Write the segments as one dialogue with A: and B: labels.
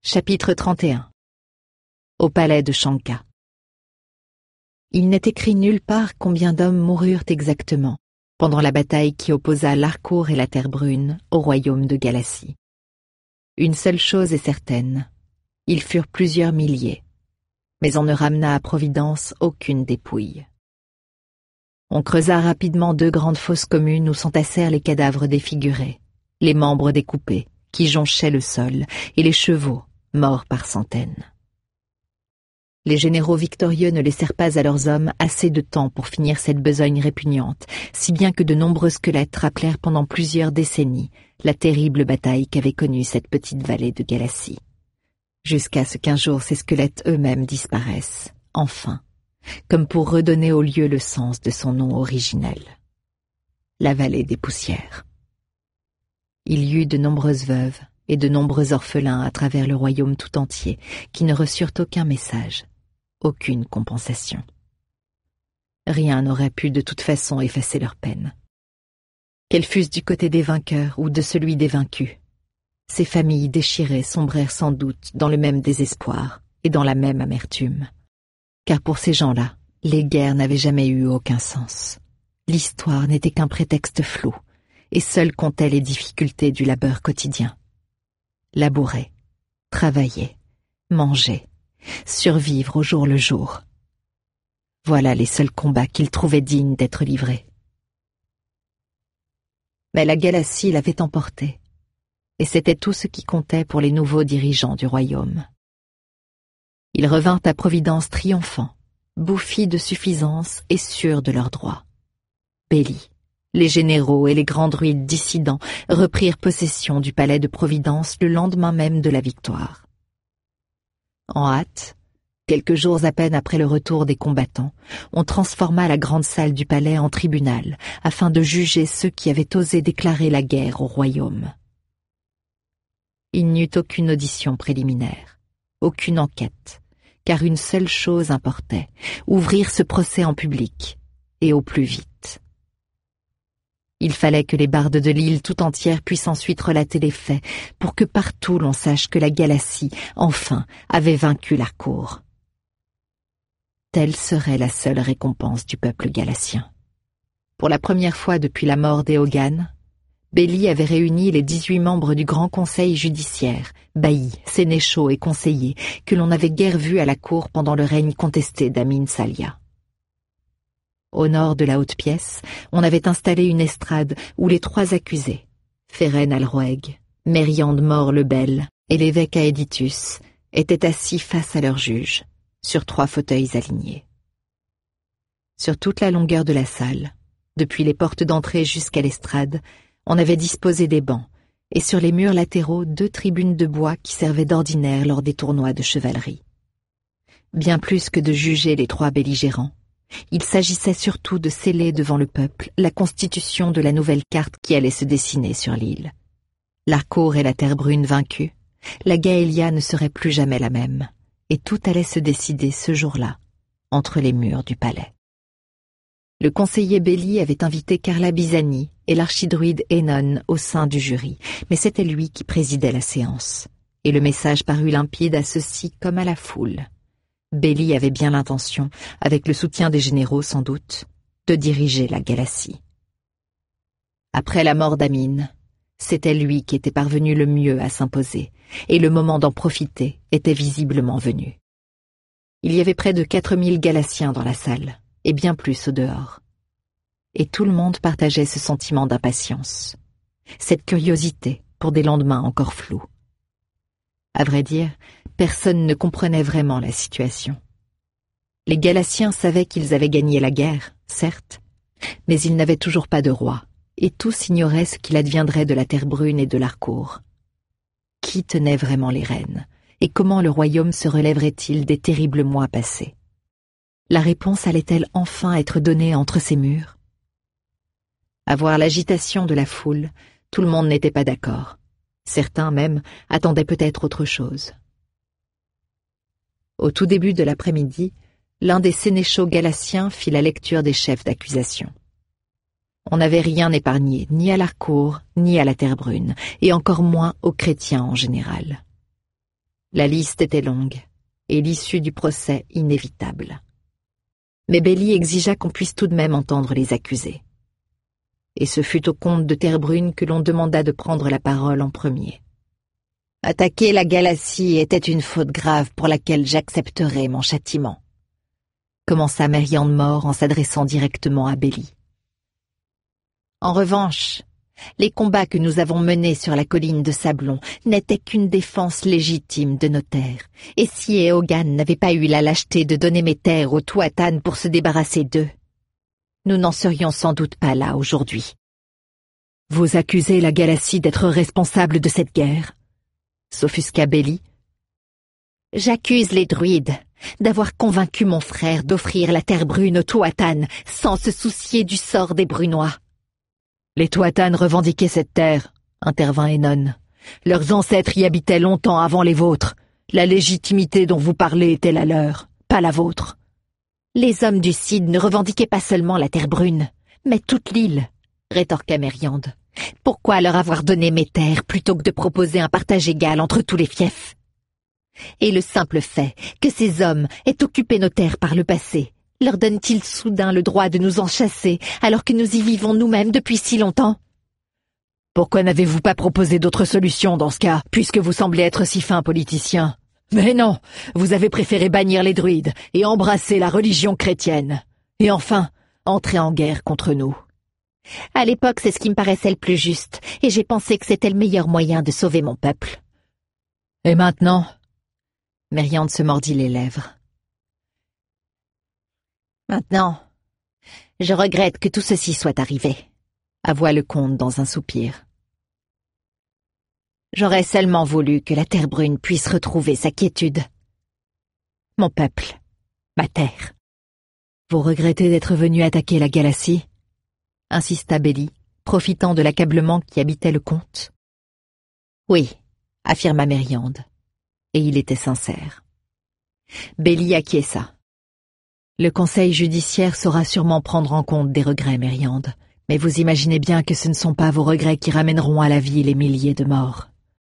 A: Chapitre 31. Au palais de Shanka. Il n'est écrit nulle part combien d'hommes moururent exactement pendant la bataille qui opposa l'Harcourt et la Terre Brune au royaume de Galassie. Une seule chose est certaine, ils furent plusieurs milliers, mais on ne ramena à Providence aucune dépouille. On creusa rapidement 2 grandes fosses communes où s'entassèrent les cadavres défigurés, les membres découpés qui jonchaient le sol et les chevaux morts par centaines. Les généraux victorieux ne laissèrent pas à leurs hommes assez de temps pour finir cette besogne répugnante, si bien que de nombreux squelettes rappelèrent pendant plusieurs décennies la terrible bataille qu'avait connue cette petite vallée de Galassie. Jusqu'à ce qu'un jour ces squelettes eux-mêmes disparaissent, enfin, comme pour redonner au lieu le sens de son nom originel. La vallée des poussières. Il y eut de nombreuses veuves et de nombreux orphelins à travers le royaume tout entier qui ne reçurent aucun message, aucune compensation. Rien n'aurait pu de toute façon effacer leur peine. Qu'elles fussent du côté des vainqueurs ou de celui des vaincus, ces familles déchirées sombrèrent sans doute dans le même désespoir et dans la même amertume. Car pour ces gens-là, les guerres n'avaient jamais eu aucun sens. L'histoire n'était qu'un prétexte flou, et seule comptaient les difficultés du labeur quotidien. Labourer, travailler, manger, survivre au jour le jour. Voilà les seuls combats qu'ils trouvaient dignes d'être livrés. Mais la Galassie l'avait emporté, et c'était tout ce qui comptait pour les nouveaux dirigeants du royaume. Ils revinrent à Providence triomphants, bouffis de suffisance et sûrs de leurs droits. Belli, les généraux et les grands druides dissidents reprirent possession du palais de Providence le lendemain même de la victoire. En hâte, quelques jours à peine après le retour des combattants, on transforma la grande salle du palais en tribunal afin de juger ceux qui avaient osé déclarer la guerre au royaume. Il n'y eut aucune audition préliminaire, aucune enquête, car une seule chose importait, ouvrir ce procès en public, et au plus vite. Il fallait que les bardes de l'île tout entière puissent ensuite relater les faits, pour que partout l'on sache que la Galassie, enfin, avait vaincu l'Harcourt. Telle serait la seule récompense du peuple galassien. Pour la première fois depuis la mort d'Eogan, Belli avait réuni les 18 membres du grand conseil judiciaire, baillis, sénéchaux et conseillers, que l'on n'avait guère vus à la cour pendant le règne contesté d'Amin Salia. Au nord de la haute pièce, on avait installé une estrade où les 3 accusés, Féren Alroeg, Mériande Mort-le-Bel et l'évêque Aeditus, étaient assis face à leur juge, sur 3 fauteuils alignés. Sur toute la longueur de la salle, depuis les portes d'entrée jusqu'à l'estrade, on avait disposé des bancs, et sur les murs latéraux 2 tribunes de bois qui servaient d'ordinaire lors des tournois de chevalerie. Bien plus que de juger les 3 belligérants, il s'agissait surtout de sceller devant le peuple la constitution de la nouvelle carte qui allait se dessiner sur l'île. L'Harcourt et la Terre Brune vaincus, la Gaélia ne serait plus jamais la même, et tout allait se décider ce jour-là, entre les murs du palais. Le conseiller Belli avait invité Carla Bisani et l'archidruide Enon au sein du jury, mais c'était lui qui présidait la séance, et le message parut limpide à ceux-ci comme à la foule. Belli avait bien l'intention, avec le soutien des généraux sans doute, de diriger la Galassie. Après la mort d'Amin, c'était lui qui était parvenu le mieux à s'imposer, et le moment d'en profiter était visiblement venu. Il y avait près de 4000 Galassiens dans la salle, et bien plus au dehors. Et tout le monde partageait ce sentiment d'impatience, cette curiosité pour des lendemains encore flous. À vrai dire, personne ne comprenait vraiment la situation. Les Galassiens savaient qu'ils avaient gagné la guerre, certes, mais ils n'avaient toujours pas de roi, et tous ignoraient ce qu'il adviendrait de la Terre Brune et de l'Harcourt. Qui tenait vraiment les rênes, et comment le royaume se relèverait-il des terribles mois passés? La réponse allait-elle enfin être donnée entre ces murs? À voir l'agitation de la foule, tout le monde n'était pas d'accord. Certains même attendaient peut-être autre chose. Au tout début de l'après-midi, l'un des sénéchaux galassiens fit la lecture des chefs d'accusation. On n'avait rien épargné, ni à l'Harcourt, ni à la Terre Brune, et encore moins aux chrétiens en général. La liste était longue, et l'issue du procès inévitable. Mais Bélie exigea qu'on puisse tout de même entendre les accusés. Et ce fut au comte de Terrebrune que l'on demanda de prendre la parole en premier. « Attaquer la Galatie était une faute grave pour laquelle j'accepterai mon châtiment, » commença Mériande Mort en s'adressant directement à Bélie. « En revanche, les combats que nous avons menés sur la colline de Sablon n'étaient qu'une défense légitime de nos terres, et si Eogan n'avait pas eu la lâcheté de donner mes terres aux Tuathan pour se débarrasser d'eux, nous n'en serions sans doute pas là aujourd'hui. » « Vous accusez la Galatie d'être responsable de cette guerre ?» s'offusqua Bélie. « J'accuse les druides d'avoir convaincu mon frère d'offrir la terre brune aux Tuathan sans se soucier du sort des Brunois. » « Les Tuathan revendiquaient cette terre, » intervint Enon. « Leurs ancêtres y habitaient longtemps avant les vôtres. La légitimité dont vous parlez était la leur, pas la vôtre. » « Les hommes du Cid ne revendiquaient pas seulement la terre brune, mais toute l'île, » rétorqua Mériande. « Pourquoi leur avoir donné mes terres plutôt que de proposer un partage égal entre tous les fiefs? Et le simple fait que ces hommes aient occupé nos terres par le passé leur donne-t-il soudain le droit de nous en chasser alors que nous y vivons nous-mêmes depuis si longtemps? Pourquoi n'avez-vous pas proposé d'autres solutions dans ce cas, puisque vous semblez être si fin politicien? Mais non, vous avez préféré bannir les druides et embrasser la religion chrétienne. Et enfin, entrer en guerre contre nous. À l'époque, c'est ce qui me paraissait le plus juste, et j'ai pensé que c'était le meilleur moyen de sauver mon peuple. Et maintenant? Mériande se mordit les lèvres. Maintenant, je regrette que tout ceci soit arrivé, avoua le comte dans un soupir. J'aurais seulement voulu que la terre brune puisse retrouver sa quiétude. Mon peuple, ma terre. Vous regrettez d'être venu attaquer la Galatie? Insista Bélie, profitant de l'accablement qui habitait le comte. Oui, affirma Mériande, et il était sincère. Bélie acquiesça. Le conseil judiciaire saura sûrement prendre en compte des regrets, Mériande, mais vous imaginez bien que ce ne sont pas vos regrets qui ramèneront à la vie les milliers de morts.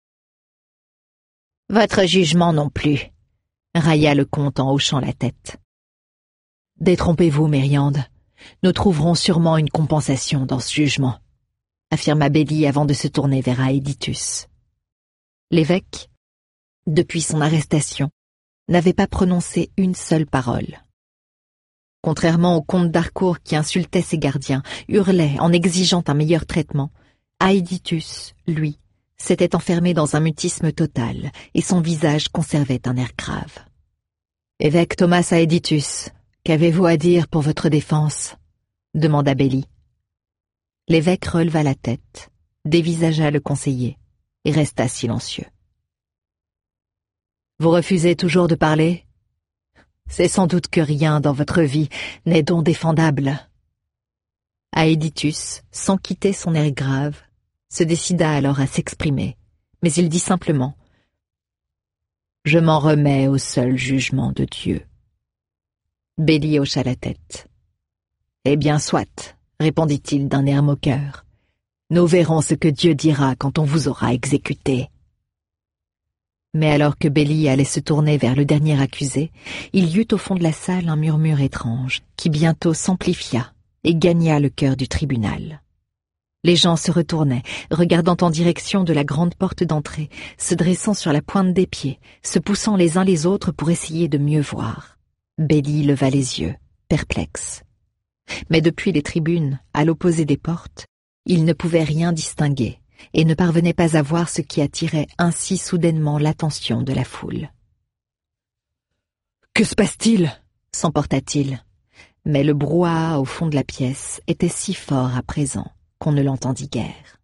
A: Votre jugement non plus, railla le comte en hochant la tête. Détrompez-vous, Mériande. Nous trouverons sûrement une compensation dans ce jugement, affirma Bélie avant de se tourner vers Aéditus. L'évêque, depuis son arrestation, n'avait pas prononcé une seule parole. Contrairement au comte d'Harcourt qui insultait ses gardiens, hurlait en exigeant un meilleur traitement, Aéditus, lui, s'était enfermé dans un mutisme total et son visage conservait un air grave. « Évêque Thomas Aéditus, qu'avez-vous à dire pour votre défense ?» demanda Bélie. L'évêque releva la tête, dévisagea le conseiller et resta silencieux. « Vous refusez toujours de parler ? C'est sans doute que rien dans votre vie n'est donc défendable. » Aéditus, sans quitter son air grave, se décida alors à s'exprimer, mais il dit simplement « Je m'en remets au seul jugement de Dieu. » Bélie hocha la tête. « Eh bien, soit, » répondit-il d'un air moqueur. « Nous verrons ce que Dieu dira quand on vous aura exécuté. » Mais alors que Bélie allait se tourner vers le dernier accusé, il y eut au fond de la salle un murmure étrange, qui bientôt s'amplifia et gagna le cœur du tribunal. Les gens se retournaient, regardant en direction de la grande porte d'entrée, se dressant sur la pointe des pieds, se poussant les uns les autres pour essayer de mieux voir. Bélie leva les yeux, perplexe. Mais depuis les tribunes, à l'opposé des portes, il ne pouvait rien distinguer et ne parvenait pas à voir ce qui attirait ainsi soudainement l'attention de la foule. « Que se passe-t-il » s'emporta-t-il. Mais le brouhaha au fond de la pièce était si fort à présent qu'on ne l'entendit guère.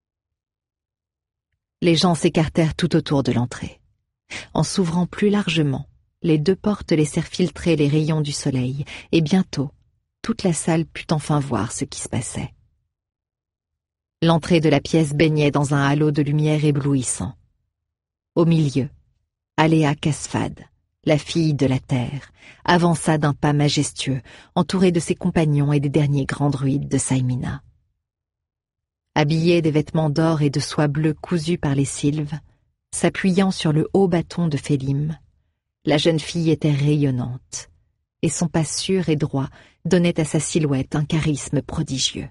A: Les gens s'écartèrent tout autour de l'entrée. En s'ouvrant plus largement, les deux portes laissèrent filtrer les rayons du soleil, et bientôt, toute la salle put enfin voir ce qui se passait. L'entrée de la pièce baignait dans un halo de lumière éblouissant. Au milieu, Aléa Casfad, la fille de la terre, avança d'un pas majestueux, entourée de ses compagnons et des derniers grands druides de Saïmina. Habillée des vêtements d'or et de soie bleue cousus par les sylves, S'appuyant sur le haut bâton de Félim, la jeune fille était rayonnante, et son pas sûr et droit donnait à sa silhouette un charisme prodigieux.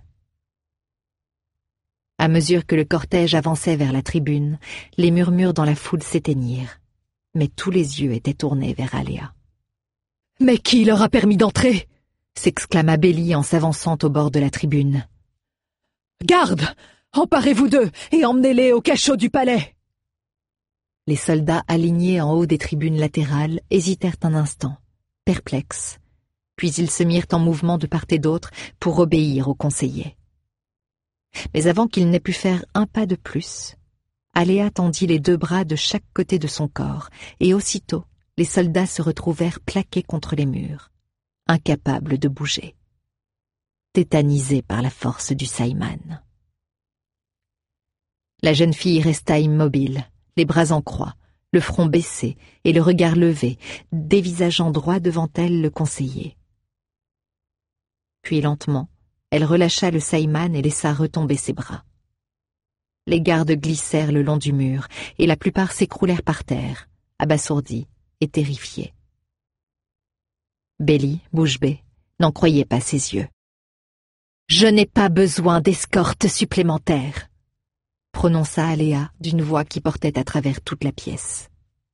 A: À mesure que le cortège avançait vers la tribune, les murmures dans la foule s'éteignirent, mais tous les yeux étaient tournés vers Aléa. « Mais qui leur a permis d'entrer ?» s'exclama Bélie en s'avançant au bord de la tribune. « Garde! Emparez-vous d'eux et emmenez-les au cachot du palais !» Les soldats alignés en haut des tribunes latérales hésitèrent un instant, perplexes, puis ils se mirent en mouvement de part et d'autre pour obéir aux conseillers. Mais avant qu'il n'ait pu faire un pas de plus, Aléa tendit les 2 bras de chaque côté de son corps, et aussitôt les soldats se retrouvèrent plaqués contre les murs, incapables de bouger, tétanisés par la force du Saïman. La jeune fille resta immobile, les bras en croix, le front baissé et le regard levé, dévisageant droit devant elle le conseiller. Puis lentement, elle relâcha le Saïman et laissa retomber ses bras. Les gardes glissèrent le long du mur, et la plupart s'écroulèrent par terre, abasourdis et terrifiés. Bélie, bouche bée, n'en croyait pas ses yeux. « Je n'ai pas besoin d'escorte supplémentaire !» prononça Aléa d'une voix qui portait à travers toute la pièce.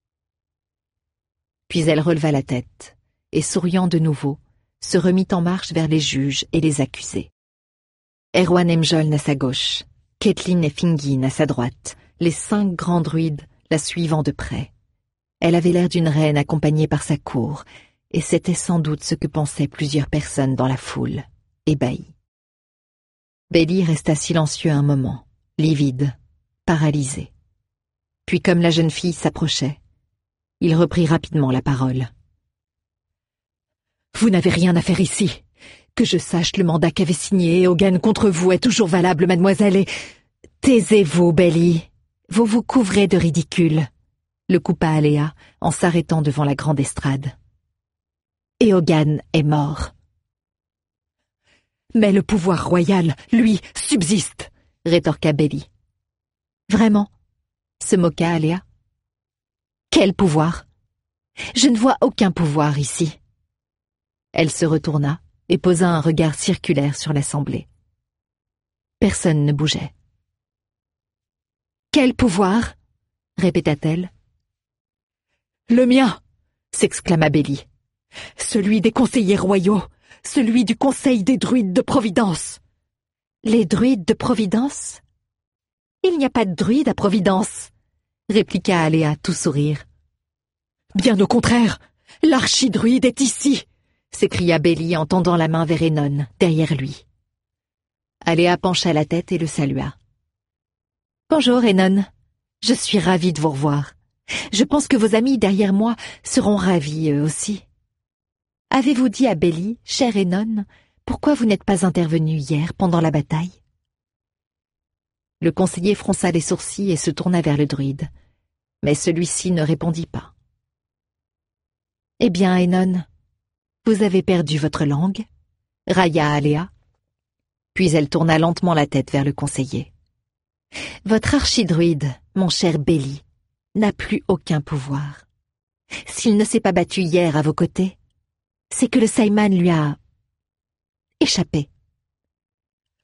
A: Puis elle releva la tête, et souriant de nouveau, se remit en marche vers les juges et les accusés. Erwan Emjoln à sa gauche, Caitlin et Fingin à sa droite, les 5 grands druides la suivant de près. Elle avait l'air d'une reine accompagnée par sa cour, et c'était sans doute ce que pensaient plusieurs personnes dans la foule, ébahies. Bélie resta silencieux un moment, livide, paralysé. Puis comme la jeune fille s'approchait, il reprit rapidement la parole. « Vous n'avez rien à faire ici. Que je sache, le mandat qu'avait signé Eogan contre vous est toujours valable, mademoiselle, et... »« Taisez-vous, Bélie. Vous vous couvrez de ridicule. » le coupa Aléa en s'arrêtant devant la grande estrade. « Eogan est mort. »« Mais le pouvoir royal, lui, subsiste, » rétorqua Bélie. « Vraiment ?» se moqua Aléa. « Quel pouvoir ? Je ne vois aucun pouvoir ici. » Elle se retourna et posa un regard circulaire sur l'assemblée. Personne ne bougeait. « Quel pouvoir ? » répéta-t-elle. « Le mien !» s'exclama Bélie. « Celui des conseillers royaux, celui du conseil des druides de Providence. »« Les druides de Providence ? Il n'y a pas de druides à Providence !» répliqua Aléa tout sourire. « Bien au contraire, l'archidruide est ici !» s'écria Bélie en tendant la main vers Enon, derrière lui. Aléa pencha la tête et le salua. « Bonjour, Enon. Je suis ravie de vous revoir. Je pense que vos amis derrière moi seront ravis eux aussi. Avez-vous dit à Bélie, cher Enon, pourquoi vous n'êtes pas intervenu hier pendant la bataille ?» Le conseiller fronça les sourcils et se tourna vers le druide, mais celui-ci ne répondit pas. « Eh bien, Enon, vous avez perdu votre langue ?» railla Aléa. Puis elle tourna lentement la tête vers le conseiller. « Votre archidruide, mon cher Bélie, n'a plus aucun pouvoir. S'il ne s'est pas battu hier à vos côtés, c'est que le Saïman lui a... échappé. »« Taisez-vous !»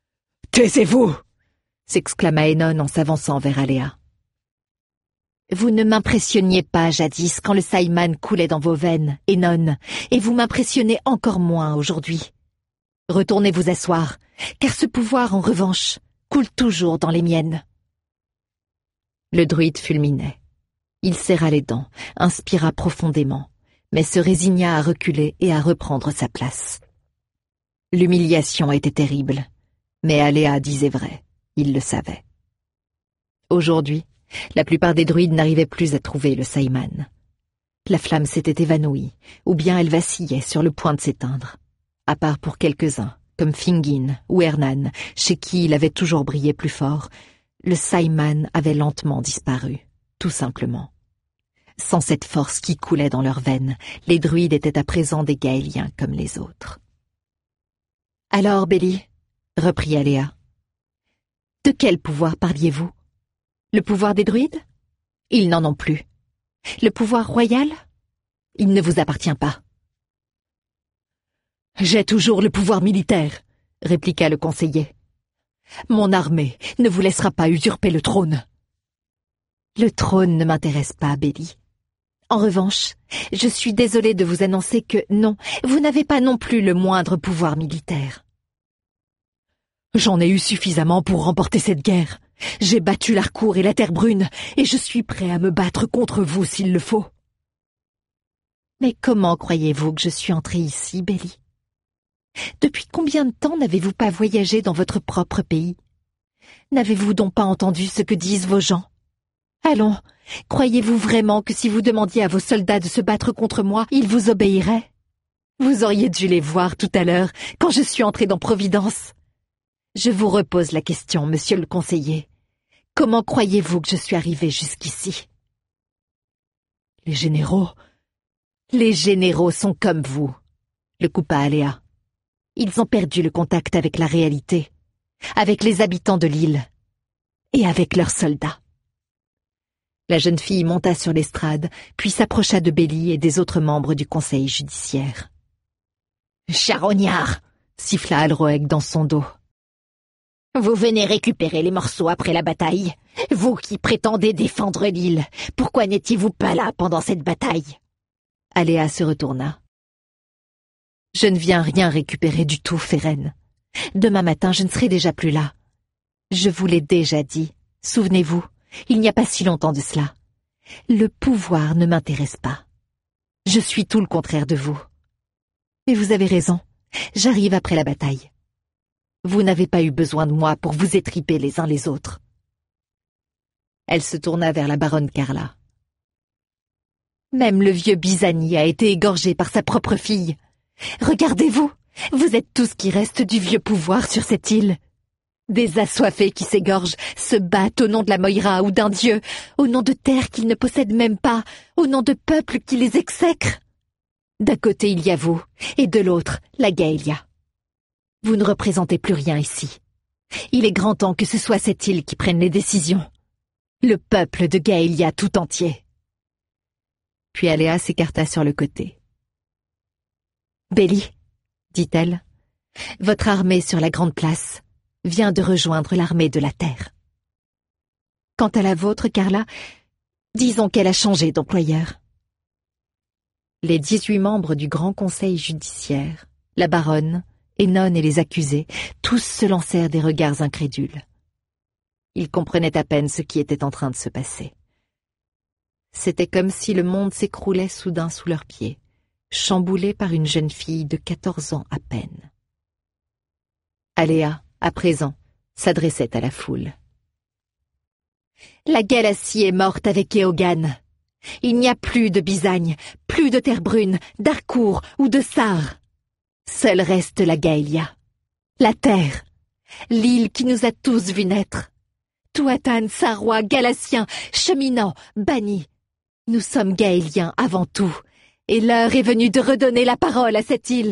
A: s'exclama Enon en s'avançant vers Aléa. « Vous ne m'impressionniez pas jadis quand le Saïman coulait dans vos veines, Enon, et vous m'impressionnez encore moins aujourd'hui. Retournez vous asseoir, car ce pouvoir, en revanche, coule toujours dans les miennes. » Le druide fulminait. Il serra les dents, inspira profondément, mais se résigna à reculer et à reprendre sa place. L'humiliation était terrible, mais Aléa disait vrai, il le savait. Aujourd'hui, la plupart des druides n'arrivaient plus à trouver le Saïman. La flamme s'était évanouie, ou bien elle vacillait sur le point de s'éteindre, à part pour quelques-uns, comme Fingin ou Hernan, chez qui il avait toujours brillé plus fort. Le Saïman avait lentement disparu, tout simplement. Sans cette force qui coulait dans leurs veines, les druides étaient à présent des Gaéliens comme les autres. « Alors, Bélie, » reprit Aléa, « de quel pouvoir parliez-vous ? Le pouvoir des druides ? Ils n'en ont plus. Le pouvoir royal? Il ne vous appartient pas.
B: J'ai toujours le pouvoir militaire, répliqua le conseiller. Mon armée ne vous laissera pas usurper le trône.
A: Le trône ne m'intéresse pas, Béli. En revanche, je suis désolée de vous annoncer que non, vous n'avez pas non plus le moindre pouvoir militaire.
B: J'en ai eu suffisamment pour remporter cette guerre. J'ai battu l'Harcourt et la Terre Brune, et je suis prêt à me battre contre vous s'il le faut.
A: Mais comment croyez-vous que je suis entré ici, Béli? Depuis combien de temps n'avez-vous pas voyagé dans votre propre pays? N'avez-vous donc pas entendu ce que disent vos gens? Allons, croyez-vous vraiment que si vous demandiez à vos soldats de se battre contre moi, ils vous obéiraient? Vous auriez dû les voir tout à l'heure, quand je suis entré dans Providence. Je vous repose la question, monsieur le conseiller. Comment croyez-vous que je suis arrivé jusqu'ici?
B: Les généraux sont comme vous, le coupa Aléa.
A: Ils ont perdu le contact avec la réalité, avec les habitants de l'île et avec leurs soldats. La jeune fille monta sur l'estrade, puis s'approcha de Béli et des autres membres du conseil judiciaire.
C: « Charognard !»
A: siffla Alroeg dans son dos.
C: « Vous venez récupérer les morceaux après la bataille. Vous qui prétendez défendre l'île, pourquoi n'étiez-vous pas là pendant cette bataille ?»
A: Aléa se retourna. « Je ne viens rien récupérer du tout, Férène. Demain matin, je ne serai déjà plus là. Je vous l'ai déjà dit, souvenez-vous, il n'y a pas si longtemps de cela. Le pouvoir ne m'intéresse pas. Je suis tout le contraire de vous. Mais vous avez raison, j'arrive après la bataille. Vous n'avez pas eu besoin de moi pour vous étriper les uns les autres. » Elle se tourna vers la baronne Carla. « Même le vieux Bisani a été égorgé par sa propre fille. Regardez-vous, vous êtes tout ce qui reste du vieux pouvoir sur cette île. Des assoiffés qui s'égorgent, se battent au nom de la Moïra ou d'un dieu, au nom de terres qu'ils ne possèdent même pas, au nom de peuples qui les exècrent. D'un côté il y a vous, et de l'autre la Gaëlia. Vous ne représentez plus rien ici. Il est grand temps que ce soit cette île qui prenne les décisions. Le peuple de Gaëlia tout entier. » Puis Aléa s'écarta sur le côté. « Béli, dit-elle, votre armée sur la grande place vient de rejoindre l'armée de la terre. Quant à la vôtre, Carla, disons qu'elle a changé d'employeur. » Les 18 membres du grand conseil judiciaire, la baronne, Enon et les accusés, tous se lancèrent des regards incrédules. Ils comprenaient à peine ce qui était en train de se passer. C'était comme si le monde s'écroulait soudain sous leurs pieds, chamboulé par une jeune fille de 14 ans à peine. Aléa, à présent, s'adressait à la foule. « La Galassie est morte avec Eogan. Il n'y a plus de Bisagne, plus de Terre Brune, d'Harcourt ou de Sarre. Seule reste la Gaëlia, la terre, l'île qui nous a tous vus naître. Tuathan, Sarrois, Galassiens, cheminants, bannis. Nous sommes Gaéliens avant tout, et l'heure est venue de redonner la parole à cette île. »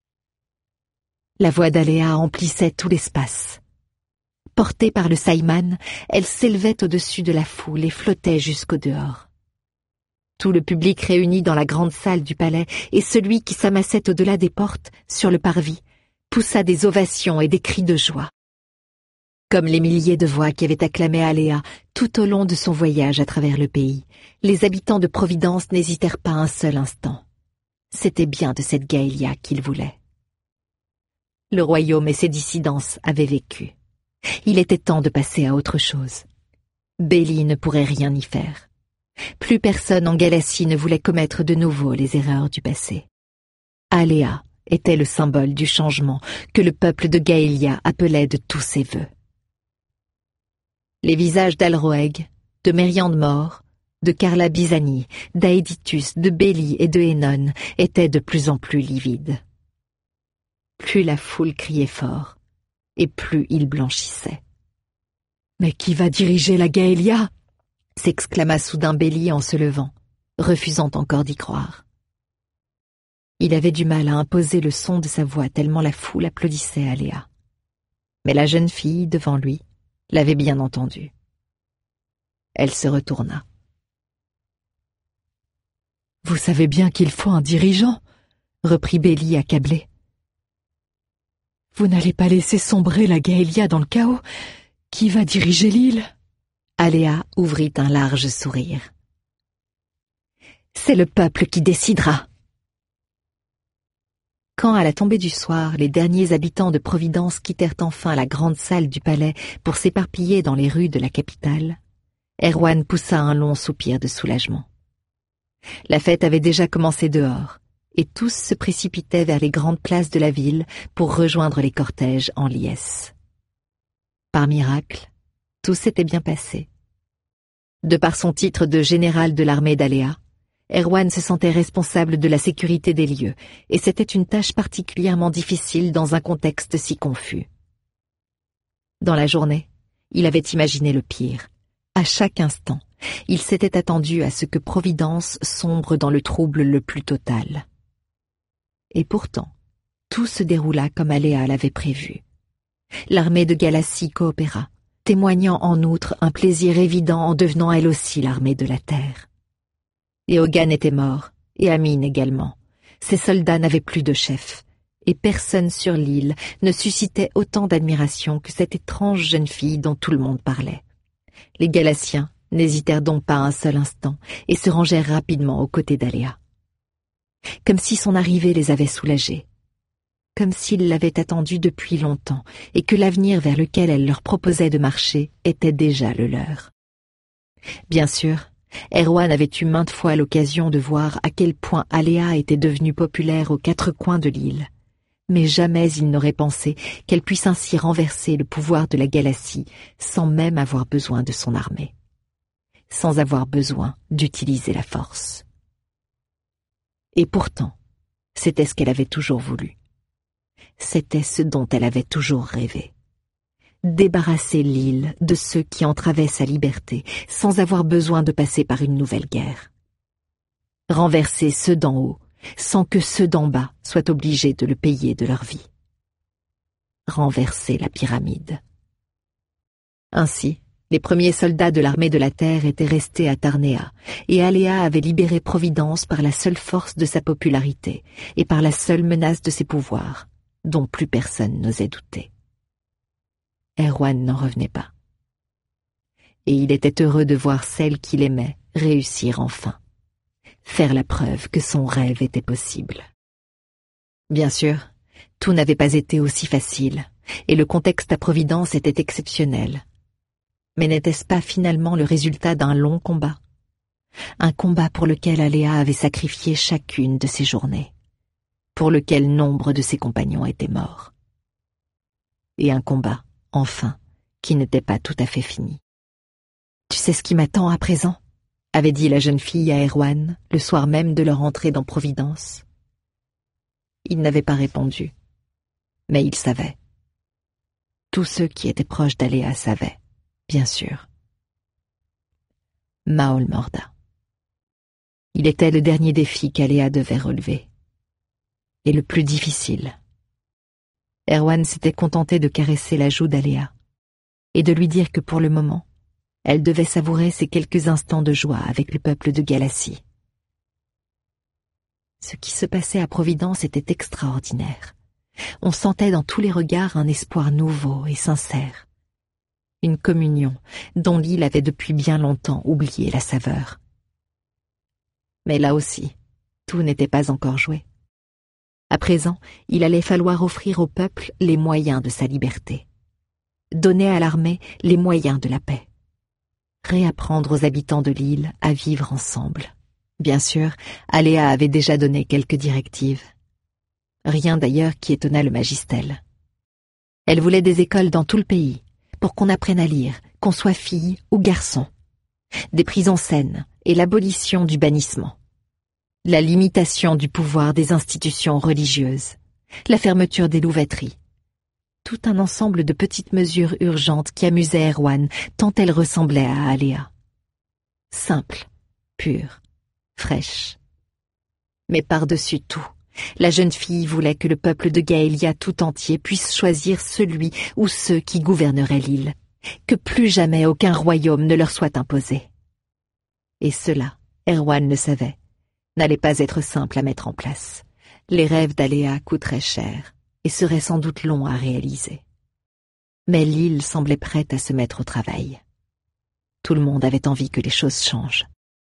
A: La voix d'Aléa emplissait tout l'espace. Portée par le saïman, elle s'élevait au-dessus de la foule et flottait jusqu'au dehors. Tout le public réuni dans la grande salle du palais et celui qui s'amassait au-delà des portes, sur le parvis, poussa des ovations et des cris de joie. Comme les milliers de voix qui avaient acclamé Aléa tout au long de son voyage à travers le pays, les habitants de Providence n'hésitèrent pas un seul instant. C'était bien de cette Gaëlia qu'ils voulaient. Le royaume et ses dissidences avaient vécu. Il était temps de passer à autre chose. Béli ne pourrait rien y faire. Plus personne en Galassie ne voulait commettre de nouveau les erreurs du passé. Aléa était le symbole du changement que le peuple de Gaëlia appelait de tous ses vœux. Les visages d'Alroeg, de Mériande Mort, de Carla Bisani, d'Aéditus, de Béli et de Enon étaient de plus en plus livides. Plus la foule criait fort, et plus il blanchissait. « Mais qui va diriger la Gaëlia ?» s'exclama soudain Béli en se levant, refusant encore d'y croire. Il avait du mal à imposer le son de sa voix tellement la foule applaudissait Aléa. Mais la jeune fille, devant lui, l'avait bien entendu. Elle se retourna.
B: Vous savez bien qu'il faut un dirigeant, reprit Béli accablé. Vous n'allez pas laisser sombrer la Gaëlia dans le chaos. Qui va diriger l'île?
A: Aléa ouvrit un large sourire. C'est le peuple qui décidera. Quand, à la tombée du soir, les derniers habitants de Providence quittèrent enfin la grande salle du palais pour s'éparpiller dans les rues de la capitale, Erwan poussa un long soupir de soulagement. La fête avait déjà commencé dehors, et tous se précipitaient vers les grandes places de la ville pour rejoindre les cortèges en liesse. Par miracle, tout s'était bien passé. De par son titre de général de l'armée d'Aléa, Erwan se sentait responsable de la sécurité des lieux, et c'était une tâche particulièrement difficile dans un contexte si confus. Dans la journée, il avait imaginé le pire. À chaque instant, il s'était attendu à ce que Providence sombre dans le trouble le plus total. Et pourtant, tout se déroula comme Aléa l'avait prévu. L'armée de Galatie coopéra, témoignant en outre un plaisir évident en devenant elle aussi l'armée de la terre. Eogan était mort, et Amine également. Ses soldats n'avaient plus de chef, et personne sur l'île ne suscitait autant d'admiration que cette étrange jeune fille dont tout le monde parlait. Les Galatiens n'hésitèrent donc pas un seul instant, et se rangèrent rapidement aux côtés d'Aléa. Comme si son arrivée les avait soulagés. Comme s'ils l'avaient attendue depuis longtemps, et que l'avenir vers lequel elle leur proposait de marcher était déjà le leur. Bien sûr, Erwan avait eu maintes fois l'occasion de voir à quel point Aléa était devenue populaire aux quatre coins de l'île, mais jamais il n'aurait pensé qu'elle puisse ainsi renverser le pouvoir de la Galatie sans même avoir besoin de son armée, sans avoir besoin d'utiliser la force. Et pourtant, c'était ce qu'elle avait toujours voulu. C'était ce dont elle avait toujours rêvé. Débarrasser l'île de ceux qui entravaient sa liberté sans avoir besoin de passer par une nouvelle guerre. Renverser ceux d'en haut sans que ceux d'en bas soient obligés de le payer de leur vie. Renverser la pyramide. Ainsi, les premiers soldats de l'armée de la terre étaient restés à Tarnéa, et Aléa avait libéré Providence par la seule force de sa popularité et par la seule menace de ses pouvoirs, dont plus personne n'osait douter. Erwan n'en revenait pas. Et il était heureux de voir celle qu'il aimait réussir enfin, faire la preuve que son rêve était possible. Bien sûr, tout n'avait pas été aussi facile, et le contexte à Providence était exceptionnel. Mais n'était-ce pas finalement le résultat d'un long combat? Un combat pour lequel Aléa avait sacrifié chacune de ses journées, pour lequel nombre de ses compagnons étaient morts. Et un combat, enfin, qui n'était pas tout à fait fini. « Tu sais ce qui m'attend à présent ?» avait dit la jeune fille à Erwan, le soir même de leur entrée dans Providence. Il n'avait pas répondu, mais il savait. Tous ceux qui étaient proches d'Aléa savaient, bien sûr. Maol Morda. Il était le dernier défi qu'Aléa devait relever, et le plus difficile. Erwan s'était contenté de caresser la joue d'Aléa, et de lui dire que pour le moment, elle devait savourer ces quelques instants de joie avec le peuple de Galatie. Ce qui se passait à Providence était extraordinaire. On sentait dans tous les regards un espoir nouveau et sincère. Une communion dont l'île avait depuis bien longtemps oublié la saveur. Mais là aussi, tout n'était pas encore joué. À présent, il allait falloir offrir au peuple les moyens de sa liberté. Donner à l'armée les moyens de la paix. Réapprendre aux habitants de l'île à vivre ensemble. Bien sûr, Aléa avait déjà donné quelques directives. Rien d'ailleurs qui étonna le magistel. Elle voulait des écoles dans tout le pays, pour qu'on apprenne à lire, qu'on soit fille ou garçon. Des prisons saines et l'abolition du bannissement. La limitation du pouvoir des institutions religieuses. La fermeture des louveteries. Tout un ensemble de petites mesures urgentes qui amusaient Erwan tant elles ressemblaient à Aléa. Simple, pure, fraîche. Mais par-dessus tout, la jeune fille voulait que le peuple de Gaëlia tout entier puisse choisir celui ou ceux qui gouverneraient l'île, que plus jamais aucun royaume ne leur soit imposé. Et cela, Erwan le savait, n'allait pas être simple à mettre en place. Les rêves d'Aléa coûteraient cher et seraient sans doute longs à réaliser. Mais l'île semblait prête à se mettre au travail. Tout le monde avait envie que les choses changent.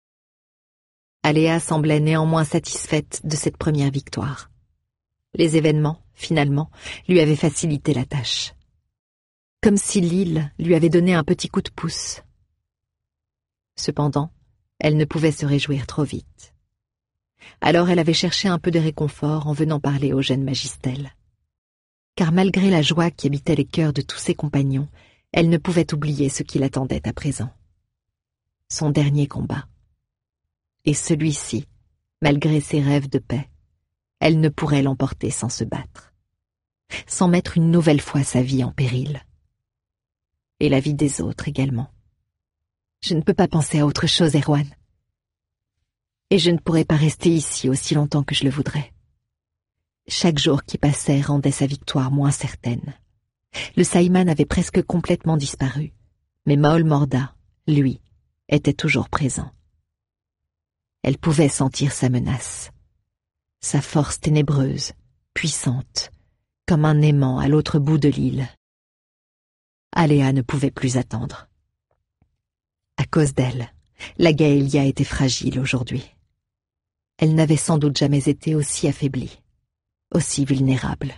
A: Aléa semblait néanmoins satisfaite de cette première victoire. Les événements, finalement, lui avaient facilité la tâche. Comme si l'île lui avait donné un petit coup de pouce. Cependant, elle ne pouvait se réjouir trop vite. Alors elle avait cherché un peu de réconfort en venant parler au jeune Magistel. Car malgré la joie qui habitait les cœurs de tous ses compagnons, elle ne pouvait oublier ce qui l'attendait à présent. Son dernier combat. Et celui-ci, malgré ses rêves de paix, elle ne pourrait l'emporter sans se battre, sans mettre une nouvelle fois sa vie en péril. Et la vie des autres également. Je ne peux pas penser à autre chose, Erwan. Et je ne pourrais pas rester ici aussi longtemps que je le voudrais. Chaque jour qui passait rendait sa victoire moins certaine. Le Saïman avait presque complètement disparu, mais Maol Morda, lui, était toujours présent. Elle pouvait sentir sa menace, sa force ténébreuse, puissante, comme un aimant à l'autre bout de l'île. Aléa ne pouvait plus attendre. À cause d'elle, la Gaëlia était fragile aujourd'hui. Elle n'avait sans doute jamais été aussi affaiblie, aussi vulnérable.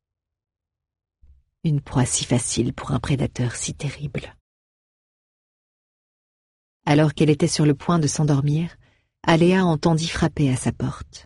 A: Une proie si facile pour un prédateur si terrible. Alors qu'elle était sur le point de s'endormir, Aléa entendit frapper à sa porte.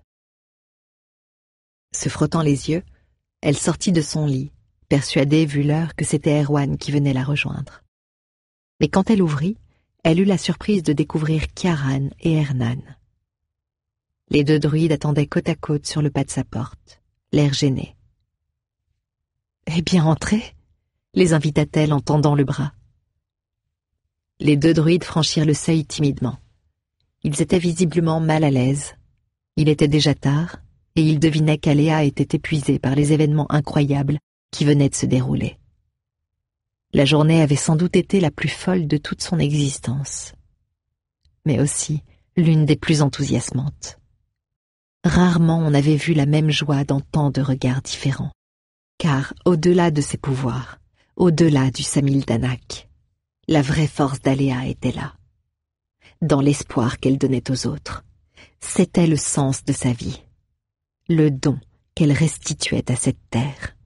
A: Se frottant les yeux, elle sortit de son lit, persuadée, vu l'heure, que c'était Erwan qui venait la rejoindre. Mais quand elle ouvrit, elle eut la surprise de découvrir Kiaran et Hernan. Les deux druides attendaient côte à côte sur le pas de sa porte, l'air gêné. « Eh bien, entrez !» les invita-t-elle en tendant le bras. Les deux druides franchirent le seuil timidement. Ils étaient visiblement mal à l'aise. Il était déjà tard, et ils devinaient qu'Aléa était épuisée par les événements incroyables qui venaient de se dérouler. La journée avait sans doute été la plus folle de toute son existence, mais aussi l'une des plus enthousiasmantes. Rarement on avait vu la même joie dans tant de regards différents, car au-delà de ses pouvoirs, au-delà du Samil Danak, la vraie force d'Aléa était là, dans l'espoir qu'elle donnait aux autres. C'était le sens de sa vie, le don qu'elle restituait à cette terre.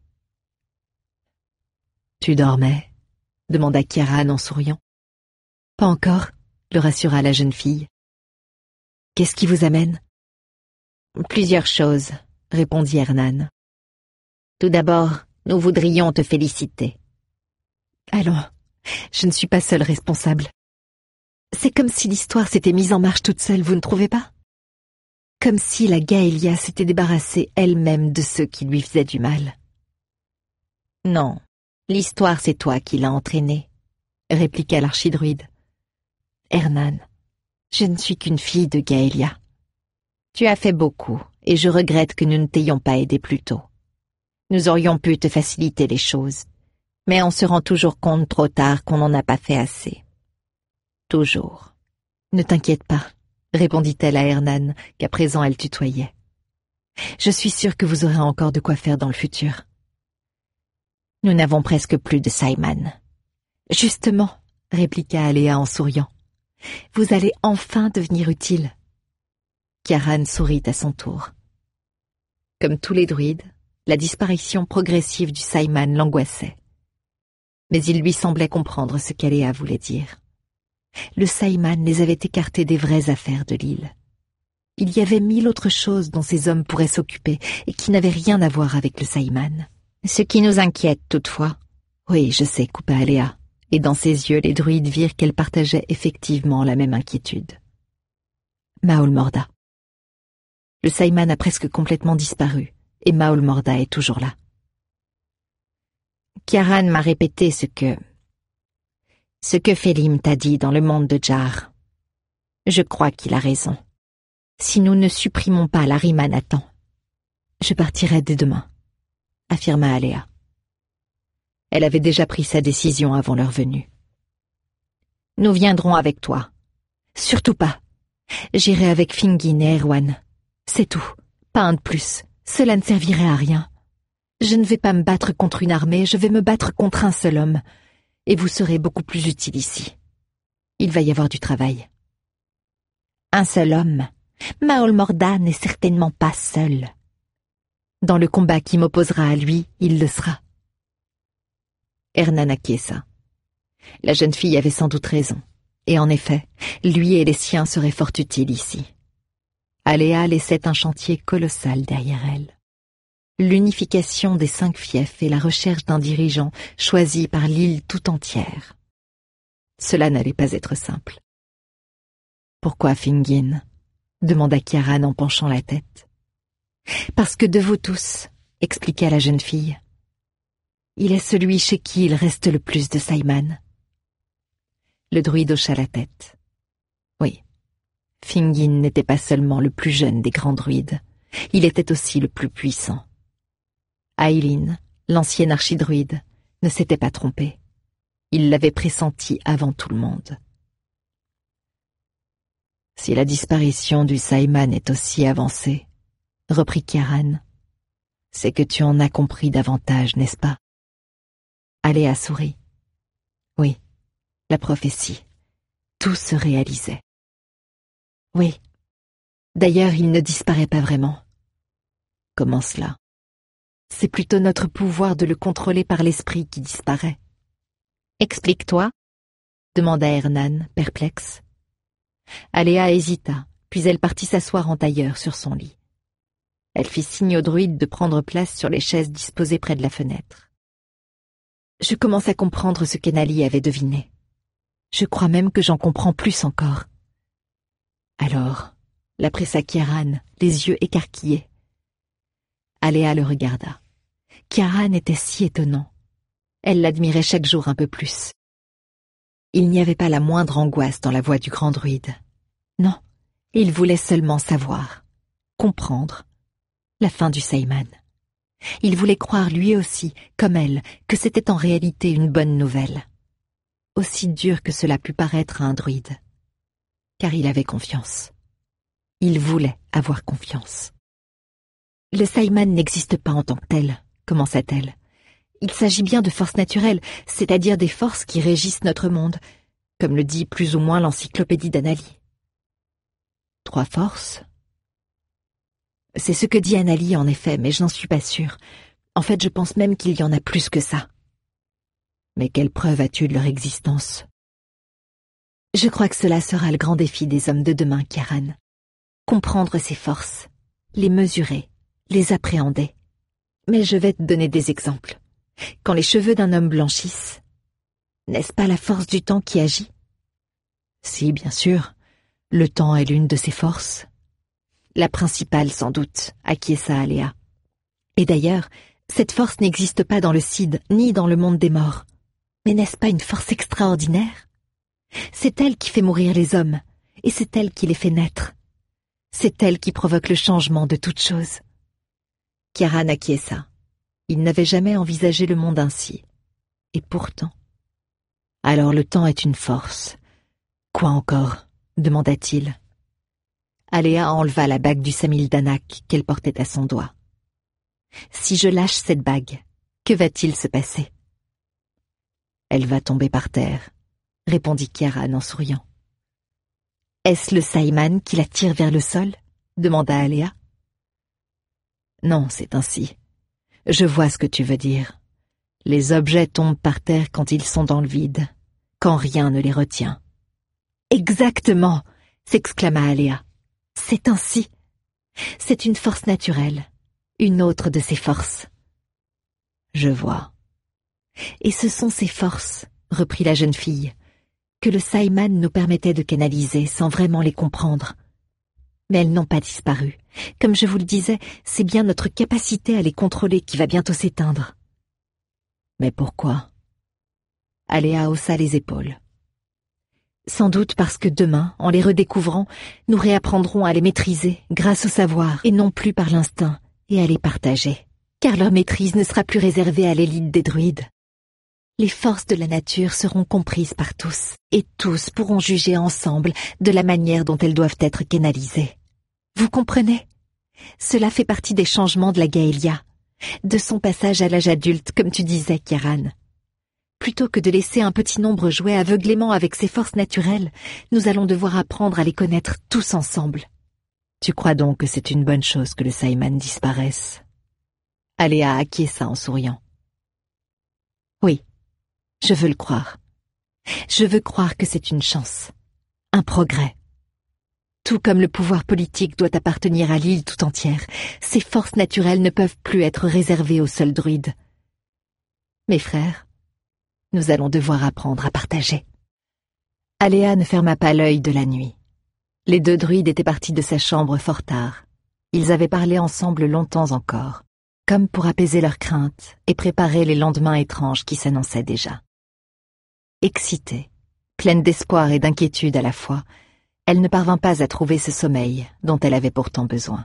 A: « Tu dormais ?» demanda Kiaran en souriant. « Pas encore », le rassura la jeune fille. « Qu'est-ce qui vous amène ?»«
C: Plusieurs choses, » répondit Hernan. « Tout d'abord, nous voudrions te féliciter. »«
B: Allons, je ne suis pas seule responsable. C'est comme si l'histoire s'était mise en marche toute seule, vous ne trouvez pas? Comme si la Gaëlia s'était débarrassée elle-même de ceux qui lui faisaient du mal. »«
C: Non. L'histoire, c'est toi qui l'as entraînée, » répliqua l'archidruide.
B: « Hernan, je ne suis qu'une fille de Gaëlia. » »«
C: Tu as fait beaucoup, et je regrette que nous ne t'ayons pas aidé plus tôt. Nous aurions pu te faciliter les choses, mais on se rend toujours compte trop tard qu'on n'en a pas fait assez. Toujours. »«
B: Ne t'inquiète pas, » répondit-elle à Hernan, qu'à présent elle tutoyait. « Je suis sûre que vous aurez encore de quoi faire dans le futur. »
C: « Nous n'avons presque plus de Saïman. »«
B: Justement, » répliqua Aléa en souriant. « Vous allez enfin devenir utile. » Kiaran sourit à son tour. Comme tous les druides, la disparition progressive du Saïman l'angoissait. Mais il lui semblait comprendre ce qu'Aléa voulait dire. Le Saïman les avait écartés des vraies affaires de l'île. Il y avait 1000 autres choses dont ces hommes pourraient s'occuper et qui n'avaient rien à voir avec le Saïman.
C: Ce qui nous inquiète toutefois.
B: Oui, je sais, coupa Aléa, et dans ses yeux les druides virent qu'elle partageait effectivement la même inquiétude. Maol Morda. Le Saïman a presque complètement disparu, et Maol Morda est toujours là.
C: Kiaran m'a répété ce que Félim t'a dit dans le monde de Jar. Je crois qu'il a raison. Si nous ne supprimons pas l'Ahriman à temps,
B: je partirai dès demain, affirma Aléa. Elle avait déjà pris sa décision avant leur venue.
C: Nous viendrons avec toi.
B: Surtout pas. J'irai avec Fingin et Erwan, C'est tout, pas un de plus. Cela ne servirait à rien. Je ne vais pas me battre contre une armée, je vais me battre contre un seul homme. Et vous serez beaucoup plus utile ici. Il va y avoir du travail.
C: Un seul homme. Maol Morda n'est certainement pas seul.
B: Dans le combat qui m'opposera à lui, il le sera. Hernan acquiesça. La jeune fille avait sans doute raison. Et en effet, lui et les siens seraient fort utiles ici. Aléa laissait un chantier colossal derrière elle. L'unification des 5 fiefs et la recherche d'un dirigeant choisi par l'île tout entière. Cela n'allait pas être simple. « Pourquoi Fingin ?» demanda Kiaran en penchant la tête. « Parce que de vous tous, » expliqua la jeune fille, « il est celui chez qui il reste le plus de Saiman. » Le druide hocha la tête. Oui, Fingin n'était pas seulement le plus jeune des grands druides, il était aussi le plus puissant. Ailin, l'ancienne archidruide, ne s'était pas trompé. Il l'avait pressenti avant tout le monde. Si la disparition du Saiman est aussi avancée, reprit Kiaran, c'est que tu en as compris davantage, n'est-ce pas? Aléa sourit. Oui, la prophétie. Tout se réalisait. Oui. D'ailleurs, il ne disparaît pas vraiment. Comment cela? C'est plutôt notre pouvoir de le contrôler par l'esprit qui disparaît. Explique-toi, demanda Hernan, perplexe. Aléa hésita, puis elle partit s'asseoir en tailleur sur son lit. Elle fit signe au druide de prendre place sur les chaises disposées près de la fenêtre. Je commence à comprendre ce qu'Enali avait deviné. Je crois même que j'en comprends plus encore. Alors, la pressa Kiaran, les yeux écarquillés. Aléa le regarda. Kiaran était si étonnant. Elle l'admirait chaque jour un peu plus. Il n'y avait pas la moindre angoisse dans la voix du grand druide. Non, il voulait seulement savoir, comprendre, la fin du Saiman. Il voulait croire lui aussi, comme elle, que c'était en réalité une bonne nouvelle. Aussi dur que cela pût paraître à un druide. Car il avait confiance. Il voulait avoir confiance. Le Saiman n'existe pas en tant que tel, commença-t-elle. Il s'agit bien de forces naturelles, c'est-à-dire des forces qui régissent notre monde, comme le dit plus ou moins l'encyclopédie d'Anali. 3 forces? C'est ce que dit Anali en effet, mais je n'en suis pas sûre. En fait, je pense même qu'il y en a plus que ça. Mais quelle preuve as-tu de leur existence? Je crois que cela sera le grand défi des hommes de demain, Kiaran. Comprendre ces forces, les mesurer, les appréhender. Mais je vais te donner des exemples. Quand les cheveux d'un homme blanchissent, n'est-ce pas la force du temps qui agit? Si, bien sûr, le temps est l'une de ces forces. La principale, sans doute, acquiesça Aléa. Et d'ailleurs, cette force n'existe pas dans le Cid, ni dans le monde des morts. Mais n'est-ce pas une force extraordinaire? C'est elle qui fait mourir les hommes, et c'est elle qui les fait naître. C'est elle qui provoque le changement de toute chose. Kiaran acquiesça. Il n'avait jamais envisagé le monde ainsi. Et pourtant... Alors le temps est une force. Quoi encore? Demanda-t-il. Aléa enleva la bague du Samildanak qu'elle portait à son doigt. Si je lâche cette bague, que va-t-il se passer? Elle va tomber par terre, répondit Kiaran en souriant. Est-ce le Saiman qui la tire vers le sol? Demanda Aléa. Non, c'est ainsi. Je vois ce que tu veux dire. Les objets tombent par terre quand ils sont dans le vide, quand rien ne les retient. Exactement, s'exclama Aléa. C'est ainsi. C'est une force naturelle, une autre de ces forces. Je vois. Et ce sont ces forces, reprit la jeune fille, que le Saiman nous permettait de canaliser sans vraiment les comprendre. Mais elles n'ont pas disparu. Comme je vous le disais, c'est bien notre capacité à les contrôler qui va bientôt s'éteindre. Mais pourquoi? Aléa haussa les épaules. Sans doute parce que demain, en les redécouvrant, nous réapprendrons à les maîtriser grâce au savoir et non plus par l'instinct, et à les partager. Car leur maîtrise ne sera plus réservée à l'élite des druides. Les forces de la nature seront comprises par tous, et tous pourront juger ensemble de la manière dont elles doivent être canalisées. Vous comprenez? Cela fait partie des changements de la Gaëlia, de son passage à l'âge adulte, comme tu disais, Kiaran. Plutôt que de laisser un petit nombre jouer aveuglément avec ses forces naturelles, nous allons devoir apprendre à les connaître tous ensemble.
A: Tu crois donc que c'est une bonne chose que le Saiman disparaisse? Aléa acquiesça en souriant.
B: Oui, je veux le croire. Je veux croire que c'est une chance, un progrès. Tout comme le pouvoir politique doit appartenir à l'île tout entière, ces forces naturelles ne peuvent plus être réservées aux seuls druides. Mes frères, nous allons devoir apprendre à partager. Aléa ne ferma pas l'œil de la nuit. Les deux druides étaient partis de sa chambre fort tard. Ils avaient parlé ensemble longtemps encore, comme pour apaiser leurs craintes et préparer les lendemains étranges qui s'annonçaient déjà. Excitée, pleine d'espoir et d'inquiétude à la fois, elle ne parvint pas à trouver ce sommeil dont elle avait pourtant besoin.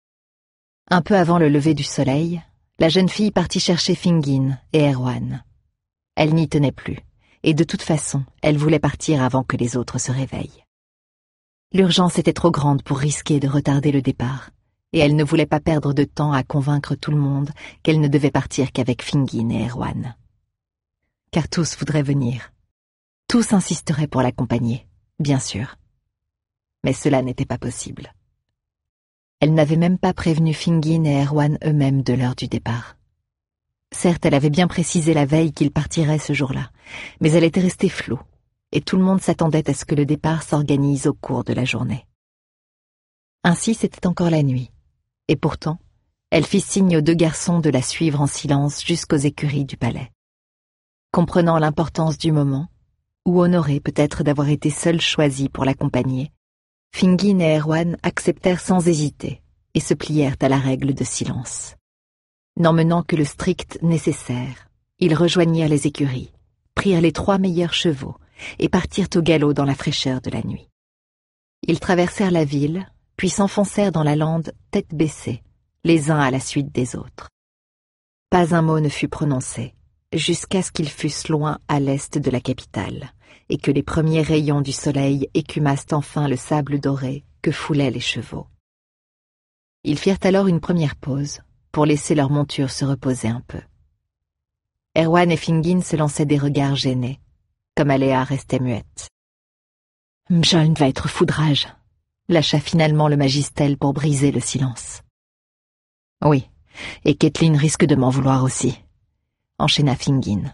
B: Un peu avant le lever du soleil, la jeune fille partit chercher Fingin et Erwan. Elle n'y tenait plus, et de toute façon, elle voulait partir avant que les autres se réveillent. L'urgence était trop grande pour risquer de retarder le départ, et elle ne voulait pas perdre de temps à convaincre tout le monde qu'elle ne devait partir qu'avec Fingin et Erwan. Car tous voudraient venir. Tous insisteraient pour l'accompagner, bien sûr. Mais cela n'était pas possible. Elle n'avait même pas prévenu Fingin et Erwan eux-mêmes de l'heure du départ. Certes, elle avait bien précisé la veille qu'ils partiraient ce jour-là, mais elle était restée floue, et tout le monde s'attendait à ce que le départ s'organise au cours de la journée. Ainsi, c'était encore la nuit, et pourtant, elle fit signe aux deux garçons de la suivre en silence jusqu'aux écuries du palais. Comprenant l'importance du moment, ou honorée peut-être d'avoir été seule choisie pour l'accompagner, Fingin et Erwan acceptèrent sans hésiter et se plièrent à la règle de silence. N'emmenant que le strict nécessaire, ils rejoignirent les écuries, prirent les 3 meilleurs chevaux et partirent au galop dans la fraîcheur de la nuit. Ils traversèrent la ville, puis s'enfoncèrent dans la lande tête baissée, les uns à la suite des autres. Pas un mot ne fut prononcé, jusqu'à ce qu'ils fussent loin à l'est de la capitale, et que les premiers rayons du soleil écumassent enfin le sable doré que foulaient les chevaux. Ils firent alors une première pause, pour laisser leur monture se reposer un peu. Erwan et Fingin se lançaient des regards gênés, comme Aléa restait muette. « Mjoln va être foudrage », lâcha finalement le magistel pour briser le silence. « Oui, et Caitlin risque de m'en vouloir aussi », enchaîna Fingin.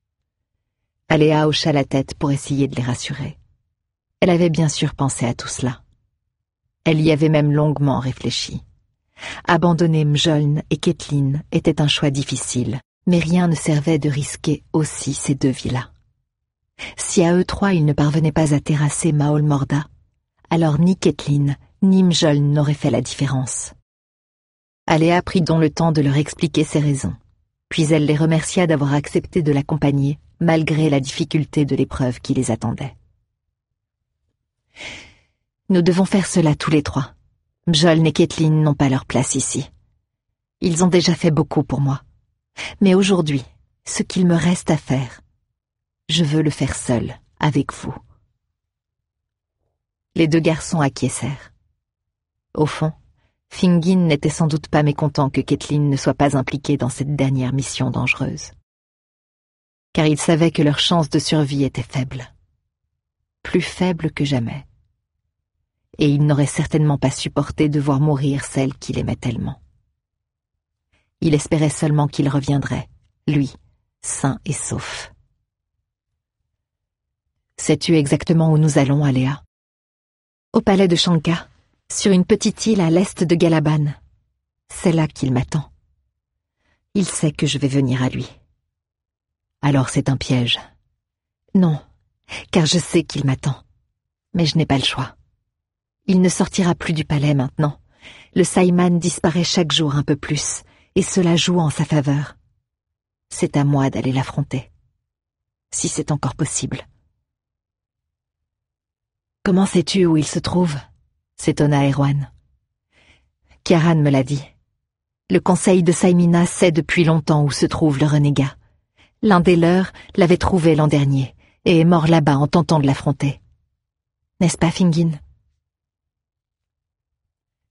B: Aléa hocha la tête pour essayer de les rassurer. Elle avait bien sûr pensé à tout cela. Elle y avait même longuement réfléchi. Abandonner Mjoln et Caitlin était un choix difficile, mais rien ne servait de risquer aussi ces 2 vies-là. Si à eux 3 ils ne parvenaient pas à terrasser Maol Morda, alors ni Caitlin ni Mjoln n'auraient fait la différence. Aléa prit donc le temps de leur expliquer ses raisons, puis elle les remercia d'avoir accepté de l'accompagner malgré la difficulté de l'épreuve qui les attendait. « Nous devons faire cela tous les 3. Mjoln et Caitlin n'ont pas leur place ici. Ils ont déjà fait beaucoup pour moi. Mais aujourd'hui, ce qu'il me reste à faire, je veux le faire seul, avec vous. » Les 2 garçons acquiescèrent. Au fond, Fingin n'était sans doute pas mécontent que Caitlin ne soit pas impliquée dans cette dernière mission dangereuse. Car il savait que leur chance de survie était faible. Plus faible que jamais. Et il n'aurait certainement pas supporté de voir mourir celle qu'il aimait tellement. Il espérait seulement qu'il reviendrait, lui, sain et sauf. « Sais-tu exactement où nous allons, Aléa ?»« Au palais de Shanka, sur une petite île à l'est de Galaban. C'est là qu'il m'attend. Il sait que je vais venir à lui. » « Alors c'est un piège. »« Non, car je sais qu'il m'attend. Mais je n'ai pas le choix. Il ne sortira plus du palais maintenant. Le Saiman disparaît chaque jour un peu plus, et cela joue en sa faveur. C'est à moi d'aller l'affronter. Si c'est encore possible. »« Comment sais-tu où il se trouve ?» s'étonna Erwan. « Kiaran me l'a dit. Le conseil de Saimina sait depuis longtemps où se trouve le renégat. L'un des leurs l'avait trouvé l'an dernier, et est mort là-bas en tentant de l'affronter. N'est-ce pas, Fingin ?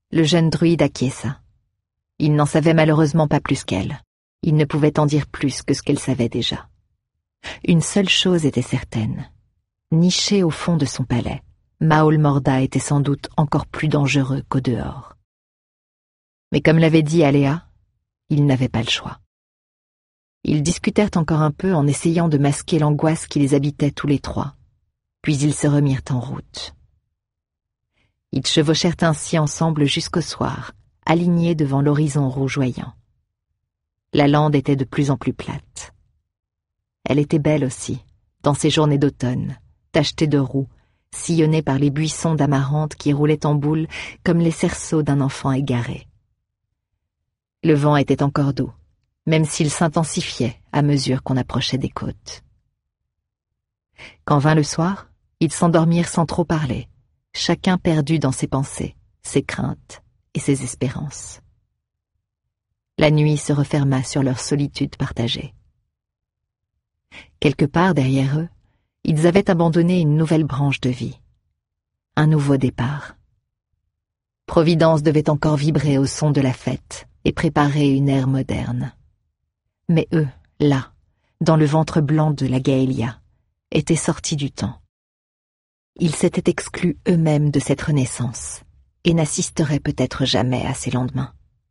A: Le jeune druide acquiesça. Il n'en savait malheureusement pas plus qu'elle. Il ne pouvait en dire plus que ce qu'elle savait déjà. Une seule chose était certaine. Niché au fond de son palais, Maol Morda était sans doute encore plus dangereux qu'au dehors. Mais comme l'avait dit Aléa, ils n'avaient pas le choix. Ils discutèrent encore un peu en essayant de masquer l'angoisse qui les habitait tous les trois, puis ils se remirent en route. Ils chevauchèrent ainsi ensemble jusqu'au soir, alignés devant l'horizon rougeoyant. La lande était de plus en plus plate. Elle était belle aussi, dans ces journées d'automne, tachetée de roux, sillonnée par les buissons d'amarante qui roulaient en boule comme les cerceaux d'un enfant égaré. Le vent était encore doux, même s'il s'intensifiait à mesure qu'on approchait des côtes. Quand vint le soir, ils s'endormirent sans trop parler, chacun perdu dans ses pensées, ses craintes et ses espérances. La nuit se referma sur leur solitude partagée. Quelque part derrière eux, ils avaient abandonné une nouvelle branche de vie. Un nouveau départ. Providence devait encore vibrer au son de la fête et préparer une ère moderne. Mais eux, là, dans le ventre blanc de la Gaélia, étaient sortis du temps. Ils s'étaient exclus eux-mêmes de cette renaissance et n'assisteraient peut-être jamais à ces lendemains.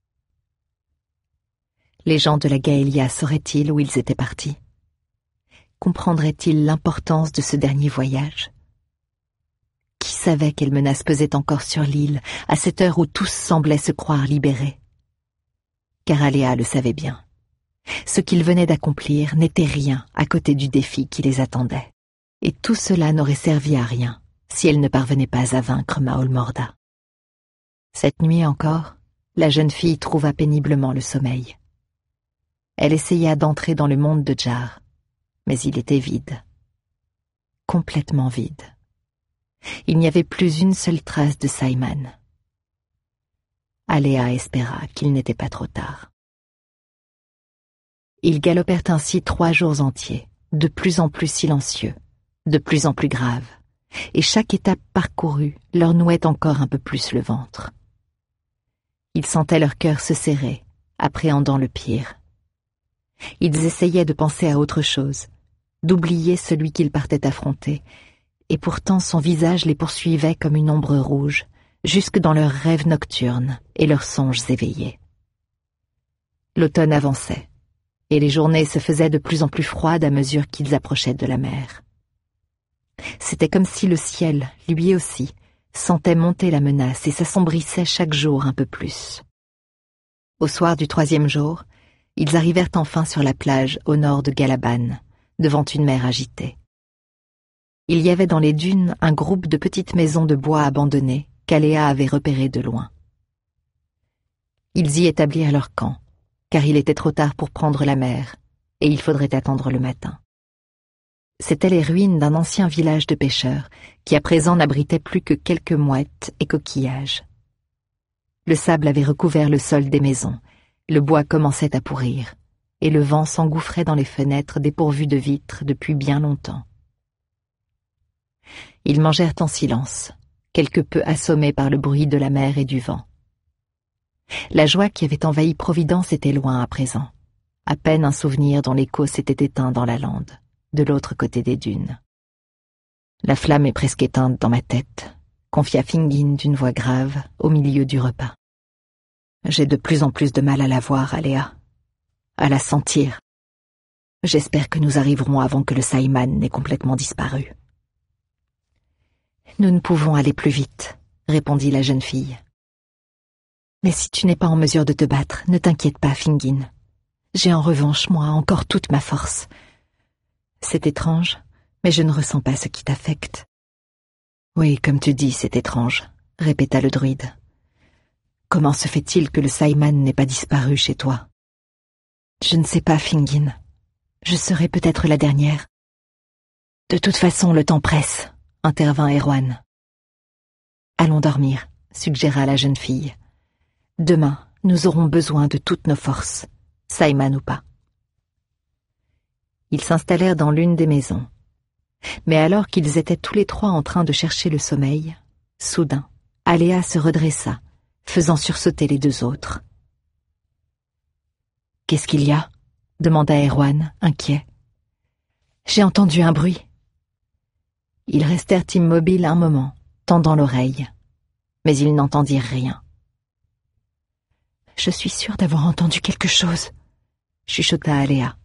A: Les gens de la Gaélia sauraient-ils où ils étaient partis? Comprendraient-ils l'importance de ce dernier voyage? Qui savait quelle menace pesait encore sur l'île à cette heure où tous semblaient se croire libérés? Car Aléa le savait bien. Ce qu'ils venaient d'accomplir n'était rien à côté du défi qui les attendait. Et tout cela n'aurait servi à rien si elle ne parvenait pas à vaincre Maol Morda. Cette nuit encore, la jeune fille trouva péniblement le sommeil. Elle essaya d'entrer dans le monde de Jar, mais il était vide. Complètement vide. Il n'y avait plus une seule trace de Simon. Aléa espéra qu'il n'était pas trop tard. Ils galopèrent ainsi 3 jours entiers, de plus en plus silencieux, de plus en plus graves, et chaque étape parcourue leur nouait encore un peu plus le ventre. Ils sentaient leur cœur se serrer, appréhendant le pire. Ils essayaient de penser à autre chose, d'oublier celui qu'ils partaient affronter, et pourtant son visage les poursuivait comme une ombre rouge, jusque dans leurs rêves nocturnes et leurs songes éveillés. L'automne avançait, et les journées se faisaient de plus en plus froides à mesure qu'ils approchaient de la mer. C'était comme si le ciel, lui aussi, sentait monter la menace et s'assombrissait chaque jour un peu plus. Au soir du 3e jour, ils arrivèrent enfin sur la plage au nord de Galaban, devant une mer agitée. Il y avait dans les dunes un groupe de petites maisons de bois abandonnées qu'Aléa avait repérées de loin. Ils y établirent leur camp, car il était trop tard pour prendre la mer, et il faudrait attendre le matin. C'étaient les ruines d'un ancien village de pêcheurs, qui à présent n'abritait plus que quelques mouettes et coquillages. Le sable avait recouvert le sol des maisons, le bois commençait à pourrir, et le vent s'engouffrait dans les fenêtres dépourvues de vitres depuis bien longtemps. Ils mangèrent en silence, quelque peu assommés par le bruit de la mer et du vent. La joie qui avait envahi Providence était loin à présent, à peine un souvenir dont l'écho s'était éteint dans la lande, de l'autre côté des dunes. La flamme est presque éteinte dans ma tête, confia Fingin d'une voix grave au milieu du repas. J'ai de plus en plus de mal à la voir, Aléa, à la sentir. J'espère que nous arriverons avant que le Simon n'ait complètement disparu. Nous ne pouvons aller plus vite, répondit la jeune fille. Mais si tu n'es pas en mesure de te battre, ne t'inquiète pas, Fingin. J'ai en revanche, moi, encore toute ma force. C'est étrange, mais je ne ressens pas ce qui t'affecte. Oui, comme tu dis, c'est étrange, répéta le druide. Comment se fait-il que le Simon n'ait pas disparu chez toi? Je ne sais pas, Fingin. Je serai peut-être la dernière. De toute façon, le temps presse, intervint Erwan. Allons dormir, suggéra la jeune fille. Demain, nous aurons besoin de toutes nos forces, Simon ou pas. Ils s'installèrent dans l'une des maisons. Mais alors qu'ils étaient tous les trois en train de chercher le sommeil, soudain, Aléa se redressa, faisant sursauter les deux autres. « Qu'est-ce qu'il y a ?» demanda Erwan, inquiet. « J'ai entendu un bruit. » Ils restèrent immobiles un moment, tendant l'oreille, mais ils n'entendirent rien. « Je suis sûre d'avoir entendu quelque chose, » chuchota Aléa.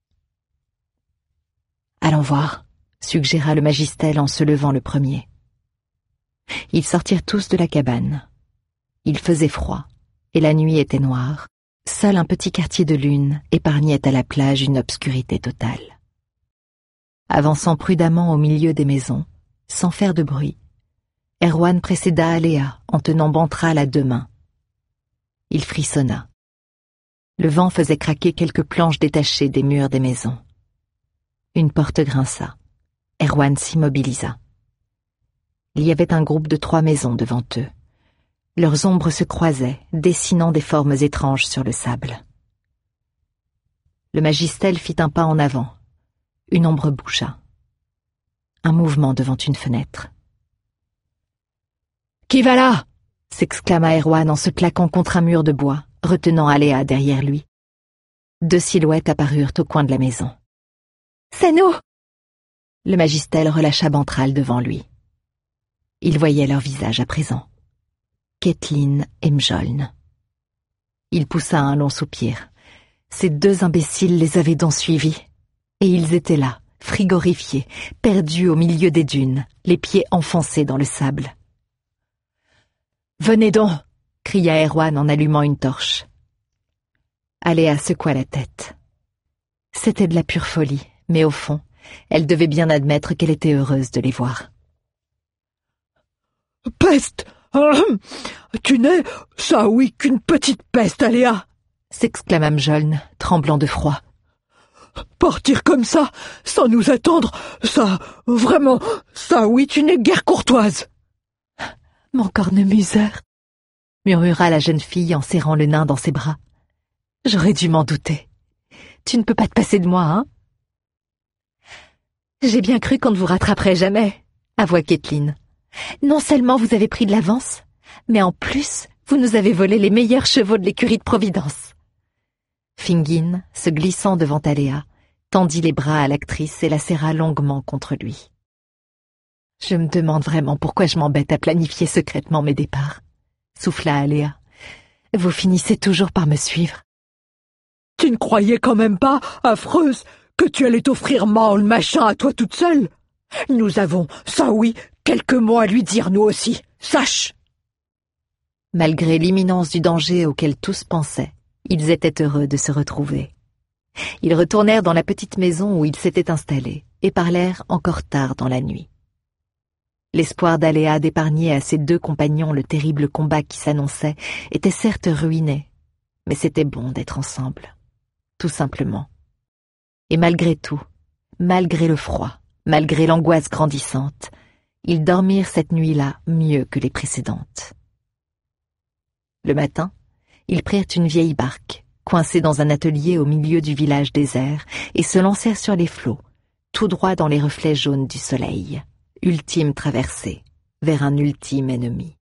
A: « Allons voir, » suggéra le Magistel en se levant le premier. Ils sortirent tous de la cabane. Il faisait froid, et la nuit était noire. Seul un petit quartier de lune épargnait à la plage une obscurité totale. Avançant prudemment au milieu des maisons, sans faire de bruit, Erwan précéda Aléa en tenant Bantral à deux mains. Il frissonna. Le vent faisait craquer quelques planches détachées des murs des maisons. Une porte grinça. Erwan s'immobilisa. Il y avait un groupe de 3 maisons devant eux. Leurs ombres se croisaient, dessinant des formes étranges sur le sable. Le Magistel fit un pas en avant. Une ombre bougea. Un mouvement devant une fenêtre. « Qui va là ?» s'exclama Erwan en se claquant contre un mur de bois, retenant Aléa derrière lui. 2 silhouettes apparurent au coin de la maison. « C'est nous !» Le Magistel relâcha Bantral devant lui. Il voyait leurs visages à présent. Kathleen et Mjoln. Il poussa un long soupir. Ces 2 imbéciles les avaient donc suivis. Et ils étaient là, frigorifiés, perdus au milieu des dunes, les pieds enfoncés dans le sable. « Venez donc !» cria Erwan en allumant une torche. Aléa secoua la tête. C'était de la pure folie, mais au fond, elle devait bien admettre qu'elle était heureuse de les voir.
D: « Peste ! Tu n'es, ça oui, qu'une petite peste, Aléa !»
A: s'exclama Mjoln, tremblant de froid.
D: « Partir comme ça, sans nous attendre, ça, vraiment, ça oui, tu n'es guère courtoise !»«
A: Mon cornemuseur !» murmura la jeune fille en serrant le nain dans ses bras. « J'aurais dû m'en douter. Tu ne peux pas te passer de moi, hein ?»« J'ai bien cru qu'on ne vous rattraperait jamais, » avoua Kathleen. « Non seulement vous avez pris de l'avance, mais en plus, vous nous avez volé les meilleurs chevaux de l'écurie de Providence. » Fingin, se glissant devant Aléa, tendit les bras à l'actrice et la serra longuement contre lui. « Je me demande vraiment pourquoi je m'embête à planifier secrètement mes départs, » souffla Aléa. « Vous finissez toujours par me suivre. »«
D: Tu ne croyais quand même pas, affreuse, que tu allais t'offrir Maul machin à toi toute seule? Nous avons, ça oui, quelques mots à lui dire nous aussi, sache !»
A: Malgré l'imminence du danger auquel tous pensaient, ils étaient heureux de se retrouver. Ils retournèrent dans la petite maison où ils s'étaient installés et parlèrent encore tard dans la nuit. L'espoir d'Aléa d'épargner à ses 2 compagnons le terrible combat qui s'annonçait était certes ruiné, mais c'était bon d'être ensemble, tout simplement. Et malgré tout, malgré le froid, malgré l'angoisse grandissante, ils dormirent cette nuit-là mieux que les précédentes. Le matin, ils prirent une vieille barque, coincée dans un atelier au milieu du village désert, et se lancèrent sur les flots, tout droit dans les reflets jaunes du soleil, ultime traversée, vers un ultime ennemi.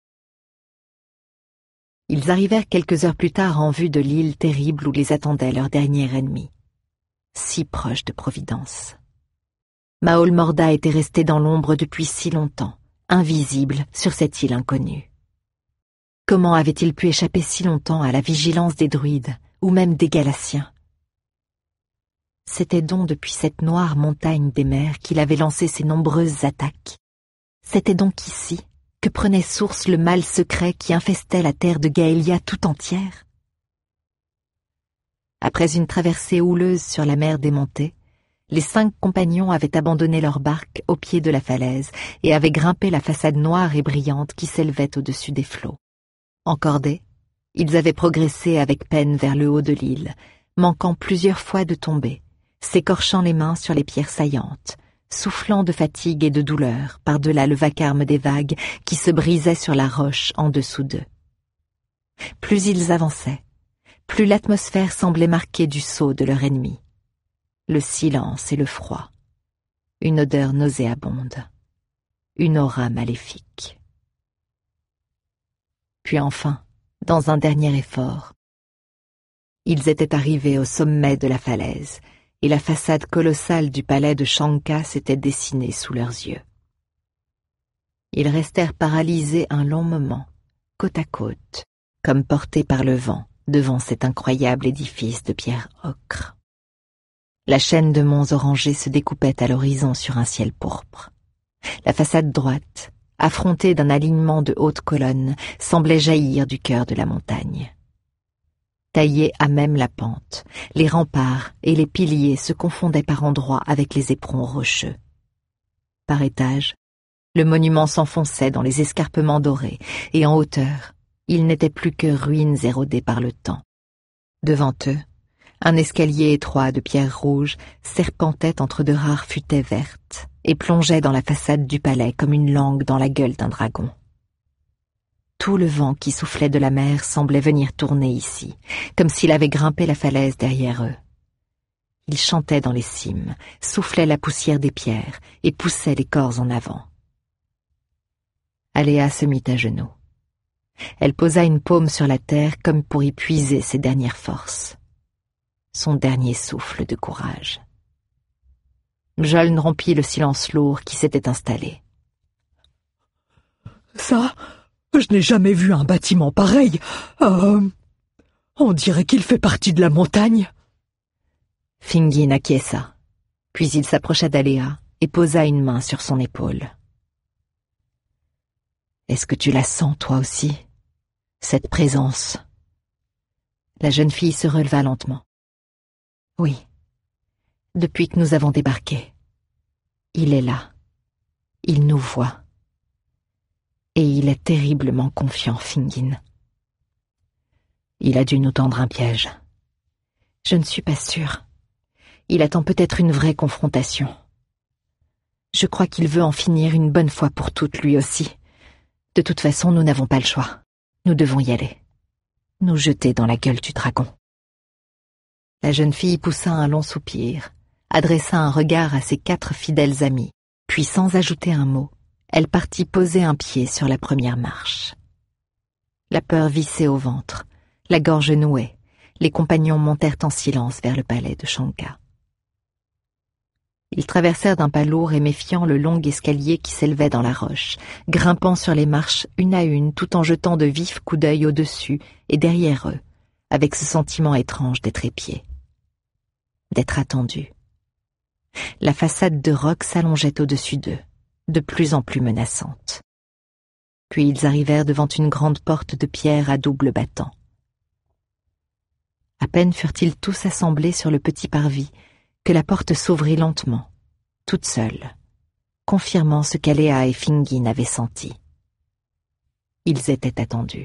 A: Ils arrivèrent quelques heures plus tard en vue de l'île terrible où les attendait leur dernier ennemi, si proche de Providence. Maol Morda était resté dans l'ombre depuis si longtemps, invisible sur cette île inconnue. Comment avait-il pu échapper si longtemps à la vigilance des druides, ou même des Galassiens? C'était donc depuis cette noire montagne des mers qu'il avait lancé ses nombreuses attaques. C'était donc ici que prenait source le mal secret qui infestait la terre de Gaelia tout entière. Après une traversée houleuse sur la mer démontée, les 5 compagnons avaient abandonné leur barque au pied de la falaise et avaient grimpé la façade noire et brillante qui s'élevait au-dessus des flots. Encordés, ils avaient progressé avec peine vers le haut de l'île, manquant plusieurs fois de tomber, s'écorchant les mains sur les pierres saillantes, soufflant de fatigue et de douleur par-delà le vacarme des vagues qui se brisaient sur la roche en dessous d'eux. Plus ils avançaient, plus l'atmosphère semblait marquée du sceau de leur ennemi. Le silence et le froid, une odeur nauséabonde, une aura maléfique. Puis enfin, dans un dernier effort. Ils étaient arrivés au sommet de la falaise, et la façade colossale du palais de Shankha s'était dessinée sous leurs yeux. Ils restèrent paralysés un long moment, côte à côte, comme portés par le vent, devant cet incroyable édifice de pierre ocre. La chaîne de monts orangés se découpait à l'horizon sur un ciel pourpre. La façade droite, affrontée d'un alignement de hautes colonnes, semblait jaillir du cœur de la montagne. Taillés à même la pente, les remparts et les piliers se confondaient par endroits avec les éperons rocheux. Par étages, le monument s'enfonçait dans les escarpements dorés, et en hauteur, il n'était plus que ruines érodées par le temps. Devant eux, un escalier étroit de pierre rouge serpentait entre de rares futaies vertes et plongeait dans la façade du palais comme une langue dans la gueule d'un dragon. Tout le vent qui soufflait de la mer semblait venir tourner ici, comme s'il avait grimpé la falaise derrière eux. Il chantait dans les cimes, soufflait la poussière des pierres et poussait les corps en avant. Aléa se mit à genoux. Elle posa une paume sur la terre comme pour y puiser ses dernières forces. Son dernier souffle de courage. Mjoln rompit le silence lourd qui s'était installé.
D: Ça, je n'ai jamais vu un bâtiment pareil. On dirait qu'il fait partie de la montagne.
A: Fingin acquiesça, puis il s'approcha d'Aléa et posa une main sur son épaule. Est-ce que tu la sens, toi aussi, cette présence? La jeune fille se releva lentement. Oui, depuis que nous avons débarqué. Il est là. Il nous voit. Et il est terriblement confiant, Fingin. Il a dû nous tendre un piège. Je ne suis pas sûre. Il attend peut-être une vraie confrontation. Je crois qu'il veut en finir une bonne fois pour toutes, lui aussi. De toute façon, nous n'avons pas le choix. Nous devons y aller. Nous jeter dans la gueule du dragon. La jeune fille poussa un long soupir, adressa un regard à ses 4 fidèles amis, puis sans ajouter un mot, elle partit poser un pied sur la première marche. La peur vissait au ventre, la gorge nouée, les compagnons montèrent en silence vers le palais de Shankha. Ils traversèrent d'un pas lourd et méfiant le long escalier qui s'élevait dans la roche, grimpant sur les marches une à une tout en jetant de vifs coups d'œil au-dessus et derrière eux, avec ce sentiment étrange d'être épiés, d'être attendus. La façade de roc s'allongeait au-dessus d'eux, de plus en plus menaçante. Puis ils arrivèrent devant une grande porte de pierre à double battant. À peine furent-ils tous assemblés sur le petit parvis que la porte s'ouvrit lentement, toute seule, confirmant ce qu'Aléa et Fingin avaient senti. Ils étaient attendus.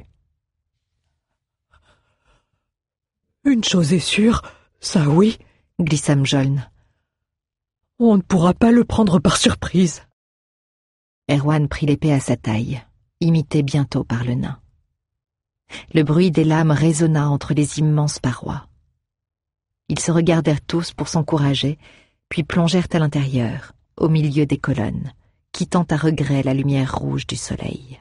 D: Une chose est sûre, ça oui,
A: glissa Mjoln.
D: On ne pourra pas le prendre par surprise.
A: Erwan prit l'épée à sa taille, imité bientôt par le nain. Le bruit des lames résonna entre les immenses parois. Ils se regardèrent tous pour s'encourager, puis plongèrent à l'intérieur, au milieu des colonnes, quittant à regret la lumière rouge du soleil.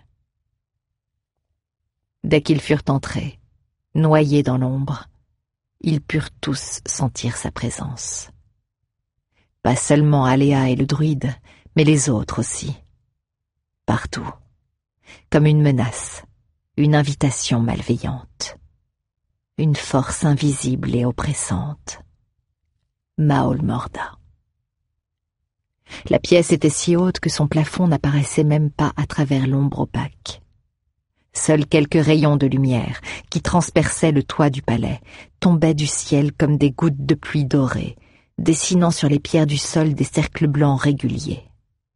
A: Dès qu'ils furent entrés, noyés dans l'ombre, ils purent tous sentir sa présence. Pas seulement Aléa et le druide, mais les autres aussi. Partout, comme une menace, une invitation malveillante. Une force invisible et oppressante. Maol Morda. La pièce était si haute que son plafond n'apparaissait même pas à travers l'ombre opaque. Seuls quelques rayons de lumière, qui transperçaient le toit du palais, tombaient du ciel comme des gouttes de pluie dorée, dessinant sur les pierres du sol des cercles blancs réguliers.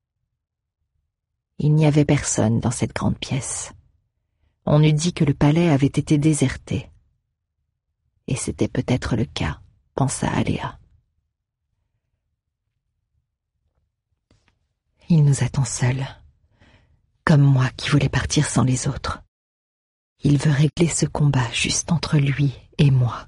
A: Il n'y avait personne dans cette grande pièce. On eût dit que le palais avait été déserté. Et c'était peut-être le cas, pensa Aléa. Il nous attend seuls, comme moi qui voulais partir sans les autres. Il veut régler ce combat juste entre lui et moi.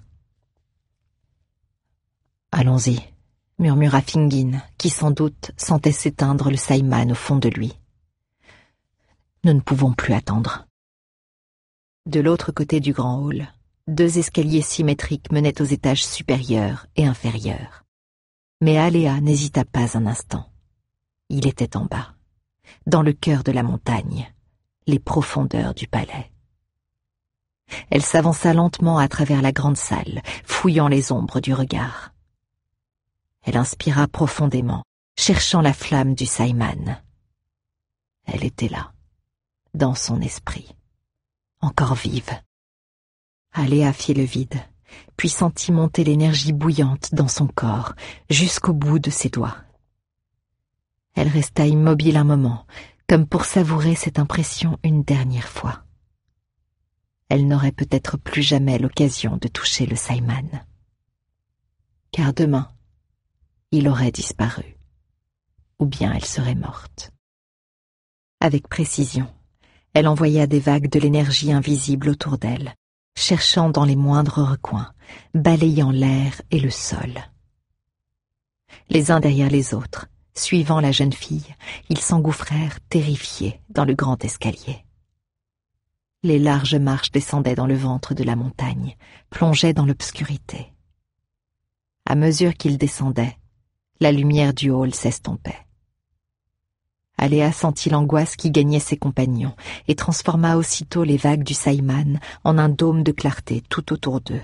A: Allons-y, murmura Fingin, qui sans doute sentait s'éteindre le Saiman au fond de lui. Nous ne pouvons plus attendre. De l'autre côté du grand hall, 2 escaliers symétriques menaient aux étages supérieurs et inférieurs. Mais Aléa n'hésita pas un instant. Il était en bas, dans le cœur de la montagne, les profondeurs du palais. Elle s'avança lentement à travers la grande salle, fouillant les ombres du regard. Elle inspira profondément, cherchant la flamme du Saïman. Elle était là, dans son esprit, encore vive. Aléa fit le vide, puis sentit monter l'énergie bouillante dans son corps, jusqu'au bout de ses doigts. Elle resta immobile un moment, comme pour savourer cette impression une dernière fois. Elle n'aurait peut-être plus jamais l'occasion de toucher le Saïman. Car demain, il aurait disparu, ou bien elle serait morte. Avec précision, elle envoya des vagues de l'énergie invisible autour d'elle, cherchant dans les moindres recoins, balayant l'air et le sol. Les uns derrière les autres, suivant la jeune fille, ils s'engouffrèrent terrifiés dans le grand escalier. Les larges marches descendaient dans le ventre de la montagne, plongeaient dans l'obscurité. À mesure qu'ils descendaient, la lumière du hall s'estompait. Aléa sentit l'angoisse qui gagnait ses compagnons et transforma aussitôt les vagues du Saïman en un dôme de clarté tout autour d'eux.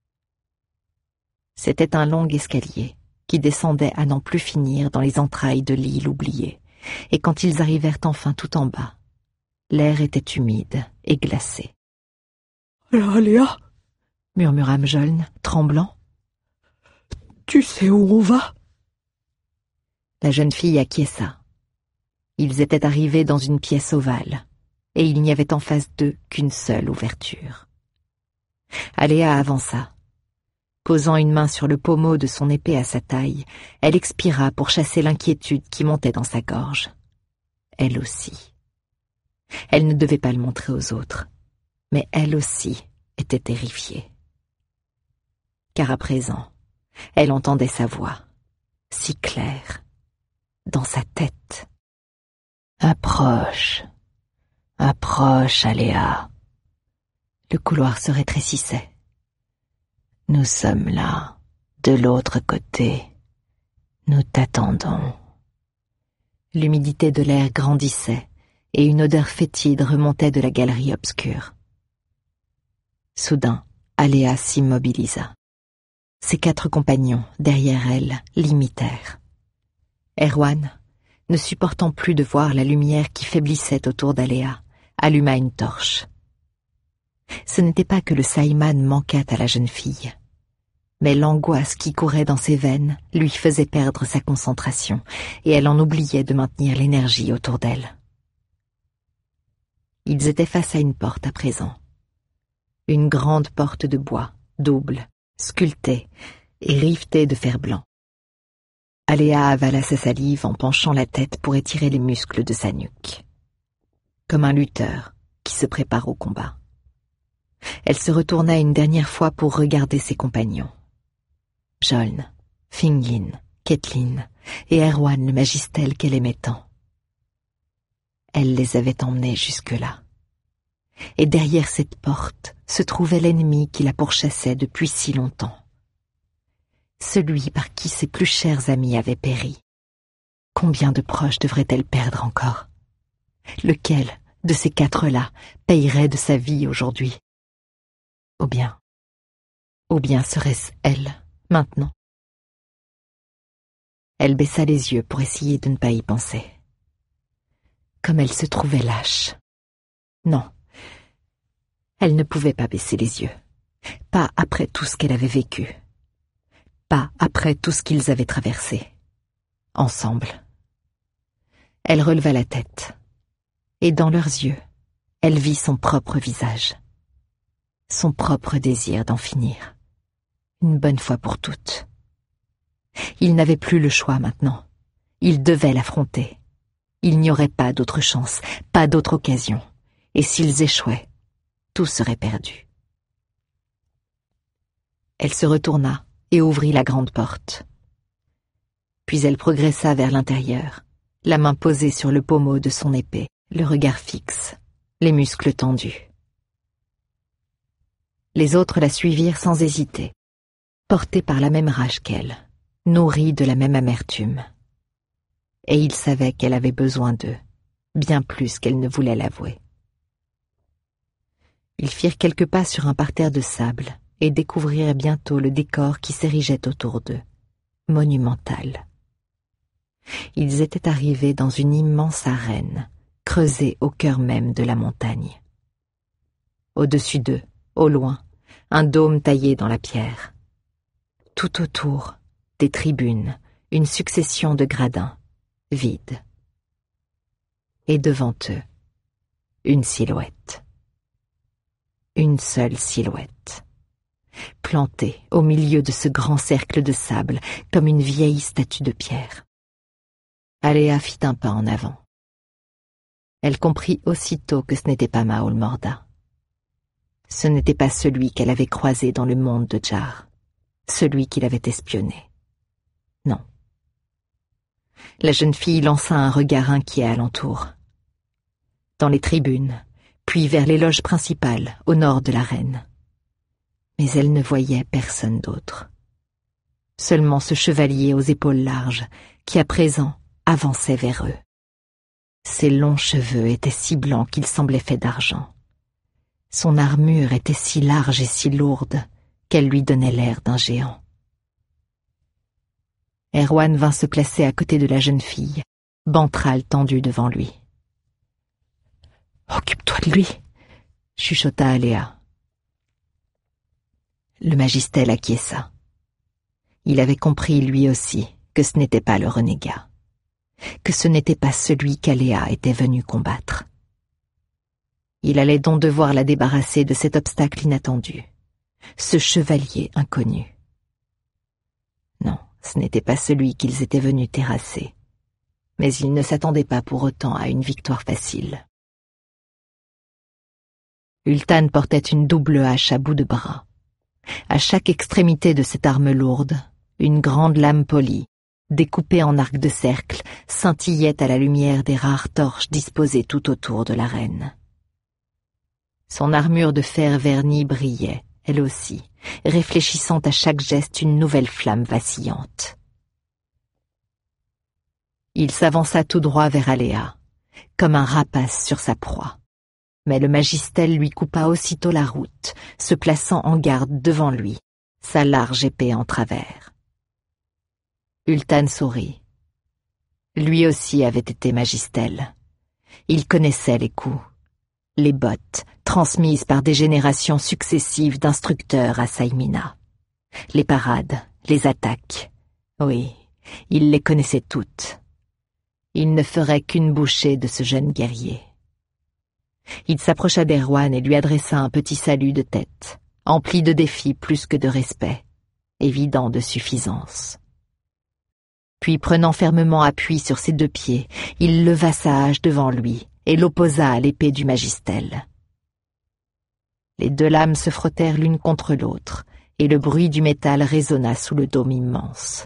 A: C'était un long escalier qui descendait à n'en plus finir dans les entrailles de l'île oubliée, et quand ils arrivèrent enfin tout en bas, l'air était humide et glacé.
D: « Aléa »
A: murmura Mjoln, tremblant.
D: « Tu sais où on va ?»
A: La jeune fille acquiesça. Ils étaient arrivés dans une pièce ovale, et il n'y avait en face d'eux qu'une seule ouverture. Aléa avança. Posant une main sur le pommeau de son épée à sa taille, elle expira pour chasser l'inquiétude qui montait dans sa gorge. Elle aussi. Elle ne devait pas le montrer aux autres, mais elle aussi était terrifiée. Car à présent, elle entendait sa voix, si claire, dans sa tête. Approche, approche, Aléa. Le couloir se rétrécissait. Nous sommes là, de l'autre côté. Nous t'attendons. L'humidité de l'air grandissait et une odeur fétide remontait de la galerie obscure. Soudain, Aléa s'immobilisa. Ses 4 compagnons, derrière elle, l'imitèrent. Erwan, ne supportant plus de voir la lumière qui faiblissait autour d'Aléa, alluma une torche. Ce n'était pas que le Saïman manquât à la jeune fille, mais l'angoisse qui courait dans ses veines lui faisait perdre sa concentration, et elle en oubliait de maintenir l'énergie autour d'elle. Ils étaient face à une porte à présent. Une grande porte de bois, double, sculptée et rivetée de fer blanc. Aléa avala sa salive en penchant la tête pour étirer les muscles de sa nuque. Comme un lutteur qui se prépare au combat. Elle se retourna une dernière fois pour regarder ses compagnons. Mjoln, Finglin, Caitlin et Erwan le magistel qu'elle aimait tant. Elle les avait emmenés jusque-là. Et derrière cette porte se trouvait l'ennemi qui la pourchassait depuis si longtemps. Celui par qui ses plus chers amis avaient péri. Combien de proches devrait-elle perdre encore? Lequel de ces 4-là payerait de sa vie aujourd'hui? Ou bien serait-ce elle, maintenant? Elle baissa les yeux pour essayer de ne pas y penser. Comme elle se trouvait lâche. Non, elle ne pouvait pas baisser les yeux. Pas après tout ce qu'elle avait vécu. Pas après tout ce qu'ils avaient traversé. Ensemble. Elle releva la tête. Et dans leurs yeux, elle vit son propre visage. Son propre désir d'en finir. Une bonne fois pour toutes. Il n'avait plus le choix maintenant. Il devait l'affronter. Il n'y aurait pas d'autre chance, pas d'autre occasion. Et s'ils échouaient, tout serait perdu. Elle se retourna et ouvrit la grande porte. Puis elle progressa vers l'intérieur, la main posée sur le pommeau de son épée, le regard fixe, les muscles tendus. Les autres la suivirent sans hésiter, portés par la même rage qu'elle, nourris de la même amertume. Et ils savaient qu'elle avait besoin d'eux, bien plus qu'elle ne voulait l'avouer. Ils firent quelques pas sur un parterre de sable et découvrirent bientôt le décor qui s'érigeait autour d'eux, monumental. Ils étaient arrivés dans une immense arène, creusée au cœur même de la montagne. Au-dessus d'eux, au loin, un dôme taillé dans la pierre. Tout autour, des tribunes, une succession de gradins, vides. Et devant eux, une silhouette. Une seule silhouette, plantée au milieu de ce grand cercle de sable comme une vieille statue de pierre. Aléa fit un pas en avant. Elle comprit aussitôt que ce n'était pas Maol Morda. Ce n'était pas celui qu'elle avait croisé dans le monde de Jar, celui qui l'avait espionné. Non. La jeune fille lança un regard inquiet alentour. Dans les tribunes, puis vers les loges principales, au nord de l'arène. Mais elle ne voyait personne d'autre. Seulement ce chevalier aux épaules larges, qui à présent avançait vers eux. Ses longs cheveux étaient si blancs qu'ils semblaient faits d'argent. Son armure était si large et si lourde qu'elle lui donnait l'air d'un géant. Erwan vint se placer à côté de la jeune fille, bantrale tendue devant lui. « Occupe-toi de lui !» chuchota Aléa. Le magistel acquiesça. Il avait compris lui aussi que ce n'était pas le renégat, que ce n'était pas celui qu'Aléa était venue combattre. Il allait donc devoir la débarrasser de cet obstacle inattendu, ce chevalier inconnu. Non, ce n'était pas celui qu'ils étaient venus terrasser, mais ils ne s'attendaient pas pour autant à une victoire facile. Ultan portait une double hache à bout de bras. À chaque extrémité de cette arme lourde, une grande lame polie, découpée en arc de cercle, scintillait à la lumière des rares torches disposées tout autour de l'arène. Son armure de fer verni brillait, elle aussi, réfléchissant à chaque geste une nouvelle flamme vacillante. Il s'avança tout droit vers Aléa, comme un rapace sur sa proie. Mais le magistel lui coupa aussitôt la route, se plaçant en garde devant lui, sa large épée en travers. Ultan sourit. Lui aussi avait été magistel. Il connaissait les coups, les bottes transmises par des générations successives d'instructeurs à Saïmina. Les parades, les attaques. Oui, il les connaissait toutes. Il ne ferait qu'une bouchée de ce jeune guerrier. Il s'approcha d'Erwan et lui adressa un petit salut de tête, empli de défi plus que de respect, évident de suffisance. Puis, prenant fermement appui sur ses deux pieds, il leva sa hache devant lui et l'opposa à l'épée du magistel. Les deux lames se frottèrent l'une contre l'autre, et le bruit du métal résonna sous le dôme immense.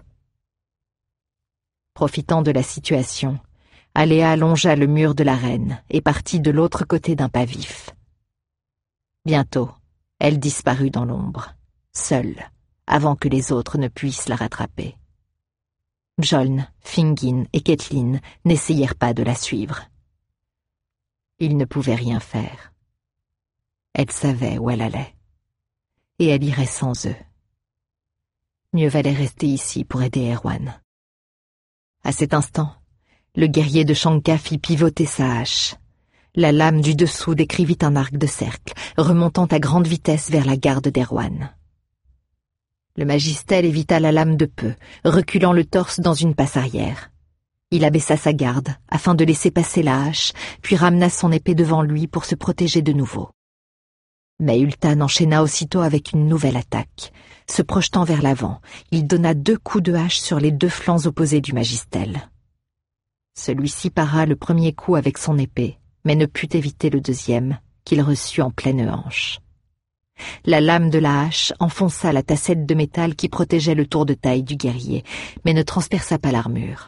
A: Profitant de la situation, Aléa longea le mur de l'arène et partit de l'autre côté d'un pas vif. Bientôt, elle disparut dans l'ombre, seule, avant que les autres ne puissent la rattraper. Bjoln, Fingin et Caitlin n'essayèrent pas de la suivre. Ils ne pouvaient rien faire. Elle savait où elle allait, et elle irait sans eux. Mieux valait rester ici pour aider Erwan. À cet instant, le guerrier de Shanka fit pivoter sa hache. La lame du dessous décrivit un arc de cercle, remontant à grande vitesse vers la garde d'Erwan. Le magistel évita la lame de peu, reculant le torse dans une passe arrière. Il abaissa sa garde, afin de laisser passer la hache, puis ramena son épée devant lui pour se protéger de nouveau. Mais Ultan enchaîna aussitôt avec une nouvelle attaque. Se projetant vers l'avant, il donna 2 coups de hache sur les 2 flancs opposés du magistel. Celui-ci para le premier coup avec son épée, mais ne put éviter le deuxième, qu'il reçut en pleine hanche. La lame de la hache enfonça la tassette de métal qui protégeait le tour de taille du guerrier, mais ne transperça pas l'armure.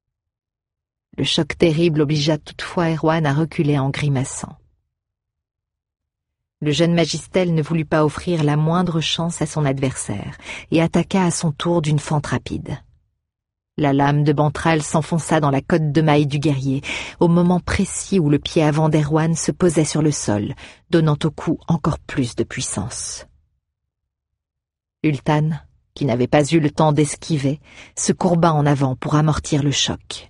A: Le choc terrible obligea toutefois Erwan à reculer en grimaçant. Le jeune Magistel ne voulut pas offrir la moindre chance à son adversaire et attaqua à son tour d'une fente rapide. La lame de Bantral s'enfonça dans la cotte de maille du guerrier, au moment précis où le pied avant d'Erwan se posait sur le sol, donnant au coup encore plus de puissance. Ultan, qui n'avait pas eu le temps d'esquiver, se courba en avant pour amortir le choc.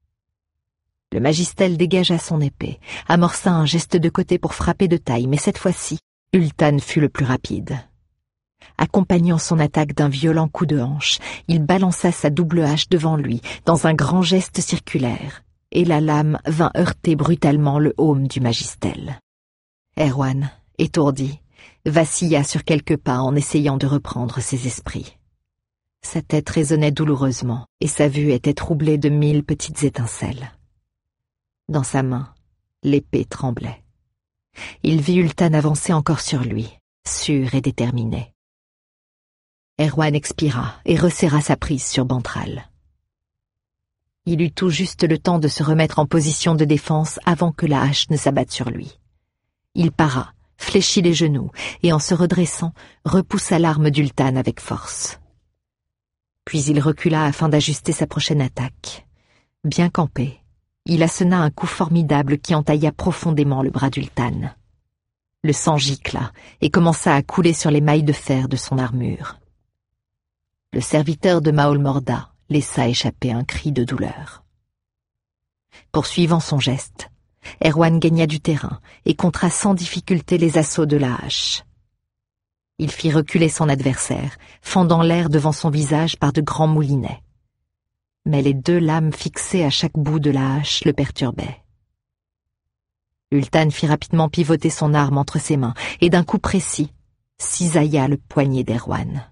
A: Le Magistel dégagea son épée, amorça un geste de côté pour frapper de taille, mais cette fois-ci, Ultan fut le plus rapide. Accompagnant son attaque d'un violent coup de hanche, il balança sa double hache devant lui, dans un grand geste circulaire, et la lame vint heurter brutalement le aume du Magistel. Erwan, étourdi, vacilla sur quelques pas en essayant de reprendre ses esprits. Sa tête résonnait douloureusement, et sa vue était troublée de 1000 petites étincelles. Dans sa main, l'épée tremblait. Il vit Ultan avancer encore sur lui, sûr et déterminé. Erwan expira et resserra sa prise sur Bantral. Il eut tout juste le temps de se remettre en position de défense avant que la hache ne s'abatte sur lui. Il para, fléchit les genoux et en se redressant, repoussa l'arme d'Ultan avec force. Puis il recula afin d'ajuster sa prochaine attaque. Bien campé, il assena un coup formidable qui entailla profondément le bras d'Ultan. Le sang gicla et commença à couler sur les mailles de fer de son armure. Le serviteur de Maol Morda laissa échapper un cri de douleur. Poursuivant son geste, Erwan gagna du terrain et contra sans difficulté les assauts de la hache. Il fit reculer son adversaire, fendant l'air devant son visage par de grands moulinets. Mais les 2 lames fixées à chaque bout de la hache le perturbaient. Ultan fit rapidement pivoter son arme entre ses mains et d'un coup précis, cisailla le poignet d'Erwan.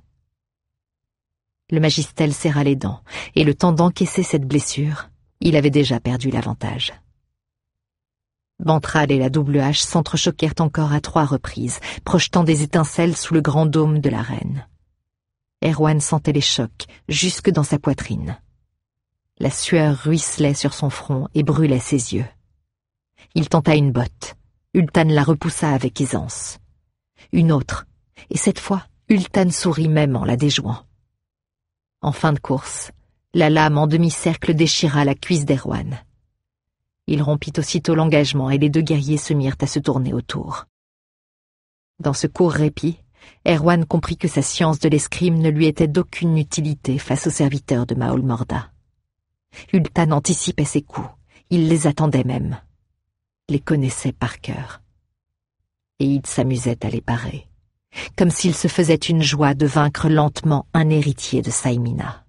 A: Le Magistel serra les dents, et le temps d'encaisser cette blessure, il avait déjà perdu l'avantage. Bantral et la double hache s'entrechoquèrent encore à 3 reprises, projetant des étincelles sous le grand dôme de la reine. Erwan sentait les chocs jusque dans sa poitrine. La sueur ruisselait sur son front et brûlait ses yeux. Il tenta une botte. Ultan la repoussa avec aisance. Une autre, et cette fois, Ultan sourit même en la déjouant. En fin de course, la lame en demi-cercle déchira la cuisse d'Erwan. Il rompit aussitôt l'engagement et les 2 guerriers se mirent à se tourner autour. Dans ce court répit, Erwan comprit que sa science de l'escrime ne lui était d'aucune utilité face aux serviteurs de Maol Morda. Ultan anticipait ses coups, il les attendait même, les connaissait par cœur. Et il s'amusait à les parer, comme s'il se faisait une joie de vaincre lentement un héritier de Saïmina.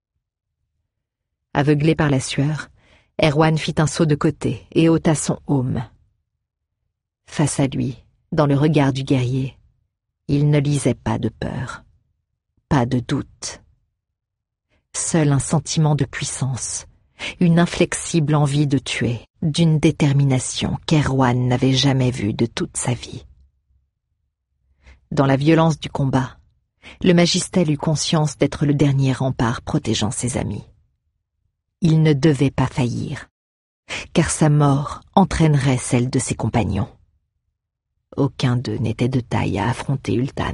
A: Aveuglé par la sueur, Erwan fit un saut de côté et ôta son aume. Face à lui, dans le regard du guerrier, il ne lisait pas de peur, pas de doute. Seul un sentiment de puissance, une inflexible envie de tuer, d'une détermination qu'Erwan n'avait jamais vue de toute sa vie. Dans la violence du combat, le Magistel eut conscience d'être le dernier rempart protégeant ses amis. Il ne devait pas faillir, car sa mort entraînerait celle de ses compagnons. Aucun d'eux n'était de taille à affronter Ultan.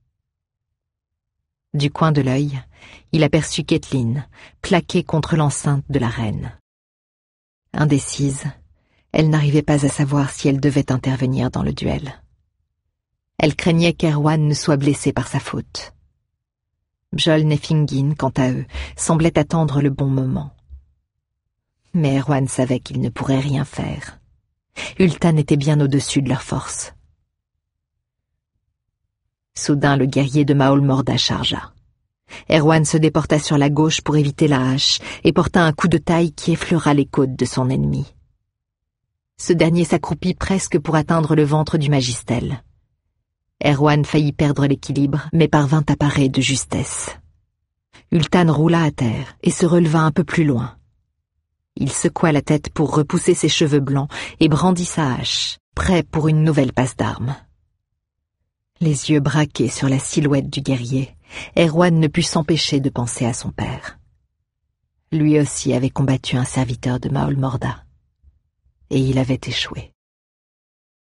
A: Du coin de l'œil, il aperçut Caitlin, plaquée contre l'enceinte de la reine. Indécise, elle n'arrivait pas à savoir si elle devait intervenir dans le duel. Elle craignait qu'Erwan ne soit blessé par sa faute. Bjoln et Fingin, quant à eux, semblaient attendre le bon moment. Mais Erwan savait qu'il ne pourrait rien faire. Ultan était bien au-dessus de leur force. Soudain, le guerrier de Maol Morda chargea. Erwan se déporta sur la gauche pour éviter la hache et porta un coup de taille qui effleura les côtes de son ennemi. Ce dernier s'accroupit presque pour atteindre le ventre du Magistel. Erwan faillit perdre l'équilibre, mais parvint à parer de justesse. Ultan roula à terre et se releva un peu plus loin. Il secoua la tête pour repousser ses cheveux blancs et brandit sa hache, prêt pour une nouvelle passe d'armes. Les yeux braqués sur la silhouette du guerrier, Erwan ne put s'empêcher de penser à son père. Lui aussi avait combattu un serviteur de Maol Morda, et il avait échoué.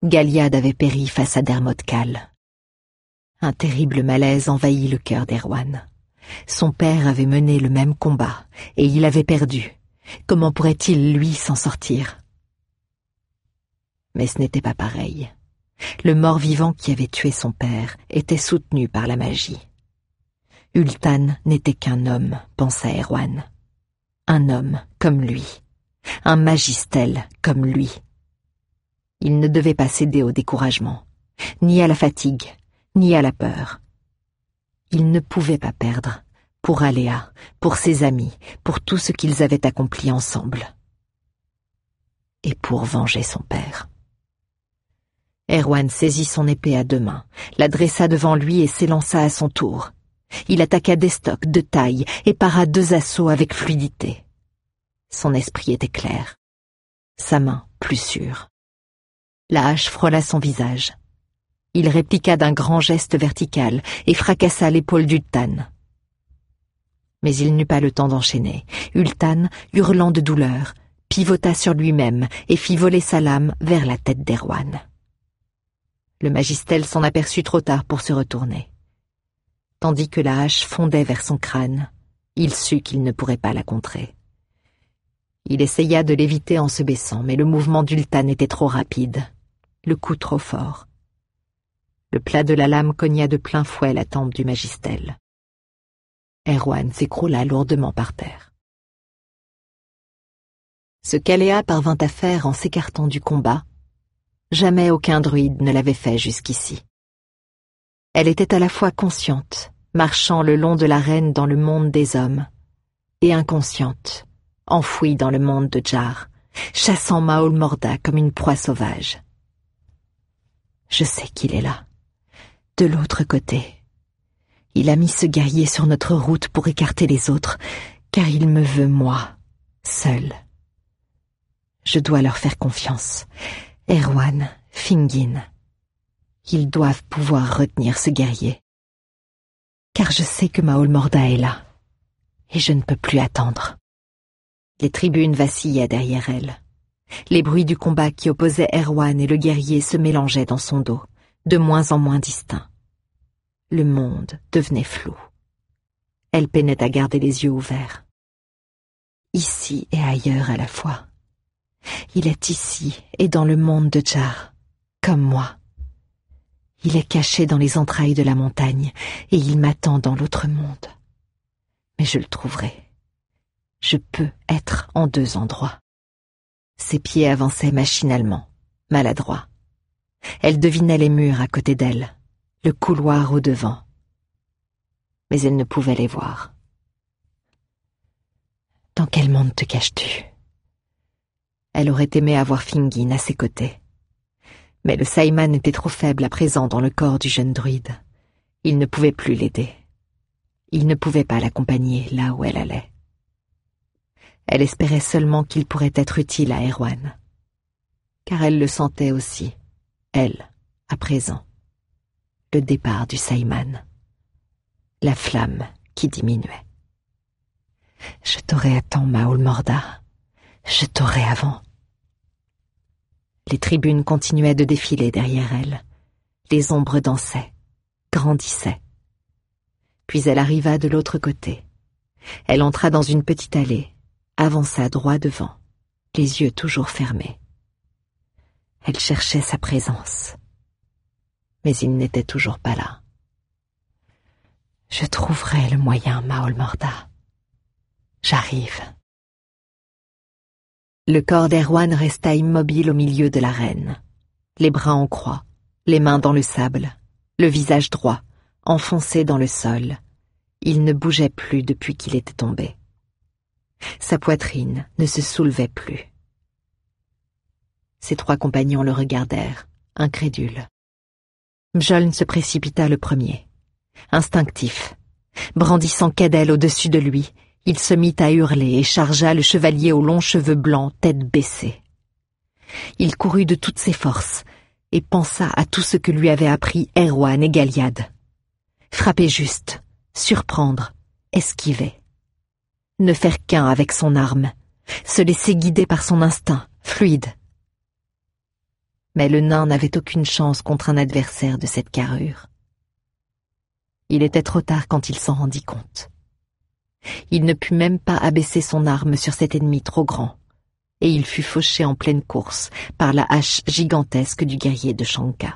A: Galliad avait péri face à Dermodkal. Un terrible malaise envahit le cœur d'Erwan. Son père avait mené le même combat, et il avait perdu. Comment pourrait-il, lui, s'en sortir? Mais ce n'était pas pareil. Le mort-vivant qui avait tué son père était soutenu par la magie. Ultan n'était qu'un homme, pensa Erwan. Un homme comme lui. Un magistel comme lui. Il ne devait pas céder au découragement, ni à la fatigue, ni à la peur. Il ne pouvait pas perdre, pour Aléa, pour ses amis, pour tout ce qu'ils avaient accompli ensemble. Et pour venger son père. Erwan saisit son épée à deux mains, la dressa devant lui et s'élança à son tour. Il attaqua d'estoc, de taille, et para 2 assauts avec fluidité. Son esprit était clair, sa main plus sûre. La hache frôla son visage. Il répliqua d'un grand geste vertical et fracassa l'épaule d'Ultan. Mais il n'eut pas le temps d'enchaîner. Ultan, hurlant de douleur, pivota sur lui-même et fit voler sa lame vers la tête d'Erwan. Le magistel s'en aperçut trop tard pour se retourner. Tandis que la hache fondait vers son crâne, il sut qu'il ne pourrait pas la contrer. Il essaya de l'éviter en se baissant, mais le mouvement d'Ultan était trop rapide, le coup trop fort. Le plat de la lame cogna de plein fouet la tempe du magistel. Erwan s'écroula lourdement par terre. Ce qu'Aléa parvint à faire en s'écartant du combat, jamais aucun druide ne l'avait fait jusqu'ici. Elle était à la fois consciente, marchant le long de l'arène dans le monde des hommes, et inconsciente, enfouie dans le monde de Jar, chassant Maol Morda comme une proie sauvage. Je sais qu'il est là, de l'autre côté. Il a mis ce guerrier sur notre route pour écarter les autres, car il me veut moi, seul. Je dois leur faire confiance. Erwan, Fingin. Ils doivent pouvoir retenir ce guerrier. Car je sais que Maol Morda est là, et je ne peux plus attendre. Les tribunes vacillaient derrière elle. Les bruits du combat qui opposaient Erwan et le guerrier se mélangeaient dans son dos, de moins en moins distincts. Le monde devenait flou. Elle peinait à garder les yeux ouverts. Ici et ailleurs à la fois. Il est ici et dans le monde de Jar, comme moi. Il est caché dans les entrailles de la montagne et il m'attend dans l'autre monde. Mais je le trouverai. Je peux être en 2 endroits. Ses pieds avançaient machinalement, maladroits. Elle devinait les murs à côté d'elle, le couloir au devant. Mais elle ne pouvait les voir. Dans quel monde te caches-tu? Elle aurait aimé avoir Fingin à ses côtés. Mais le Saïman était trop faible à présent dans le corps du jeune druide. Il ne pouvait plus l'aider. Il ne pouvait pas l'accompagner là où elle allait. Elle espérait seulement qu'il pourrait être utile à Erwan. Car elle le sentait aussi, elle, à présent. Le départ du Saïman. La flamme qui diminuait. Je t'aurais à temps, Maol Morda. Je t'aurais avant. Les tribunes continuaient de défiler derrière elle. Les ombres dansaient, grandissaient. Puis elle arriva de l'autre côté. Elle entra dans une petite allée, avança droit devant, les yeux toujours fermés. Elle cherchait sa présence. Mais il n'était toujours pas là. Je trouverai le moyen, Maol Morda. J'arrive. Le corps d'Erwan resta immobile au milieu de l'arène, les bras en croix, les mains dans le sable, le visage droit, enfoncé dans le sol. Il ne bougeait plus depuis qu'il était tombé. Sa poitrine ne se soulevait plus. Ses 3 compagnons le regardèrent, incrédules. Mjoln se précipita le premier, instinctif. Brandissant Cadel au-dessus de lui, il se mit à hurler et chargea le chevalier aux longs cheveux blancs, tête baissée. Il courut de toutes ses forces et pensa à tout ce que lui avaient appris Erwan et Galliad. Frapper juste, surprendre, esquiver. Ne faire qu'un avec son arme, se laisser guider par son instinct, fluide. Mais le nain n'avait aucune chance contre un adversaire de cette carrure. Il était trop tard quand il s'en rendit compte. Il ne put même pas abaisser son arme sur cet ennemi trop grand, et il fut fauché en pleine course par la hache gigantesque du guerrier de Shanka.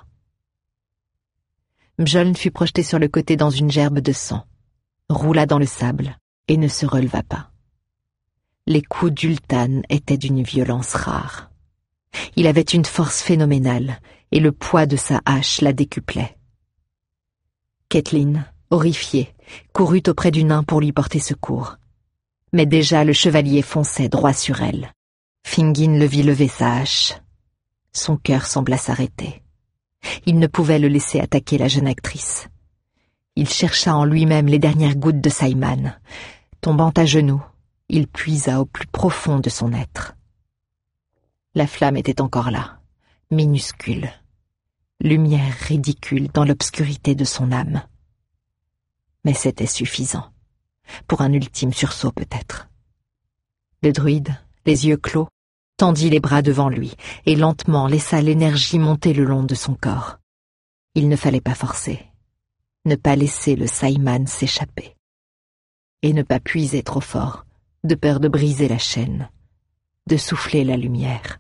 A: Mjoln fut projeté sur le côté dans une gerbe de sang, roula dans le sable et ne se releva pas. Les coups d'Ultan étaient d'une violence rare. Il avait une force phénoménale et le poids de sa hache la décuplait. Caitlin, horrifiée, courut auprès du nain pour lui porter secours. Mais déjà le chevalier fonçait droit sur elle. Fingin le vit lever sa hache. Son cœur sembla s'arrêter. Il ne pouvait le laisser attaquer la jeune actrice. Il chercha en lui-même les dernières gouttes de Saiman. Tombant à genoux, il puisa au plus profond de son être. La flamme était encore là, minuscule, lumière ridicule dans l'obscurité de son âme. Mais c'était suffisant, pour un ultime sursaut peut-être. Le druide, les yeux clos, tendit les bras devant lui et lentement laissa l'énergie monter le long de son corps. Il ne fallait pas forcer, ne pas laisser le Saiman s'échapper, et ne pas puiser trop fort, de peur de briser la chaîne, de souffler la lumière.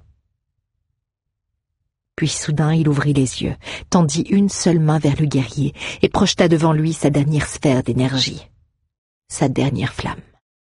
A: Puis soudain il ouvrit les yeux, tendit une seule main vers le guerrier et projeta devant lui sa dernière sphère d'énergie, sa dernière flamme.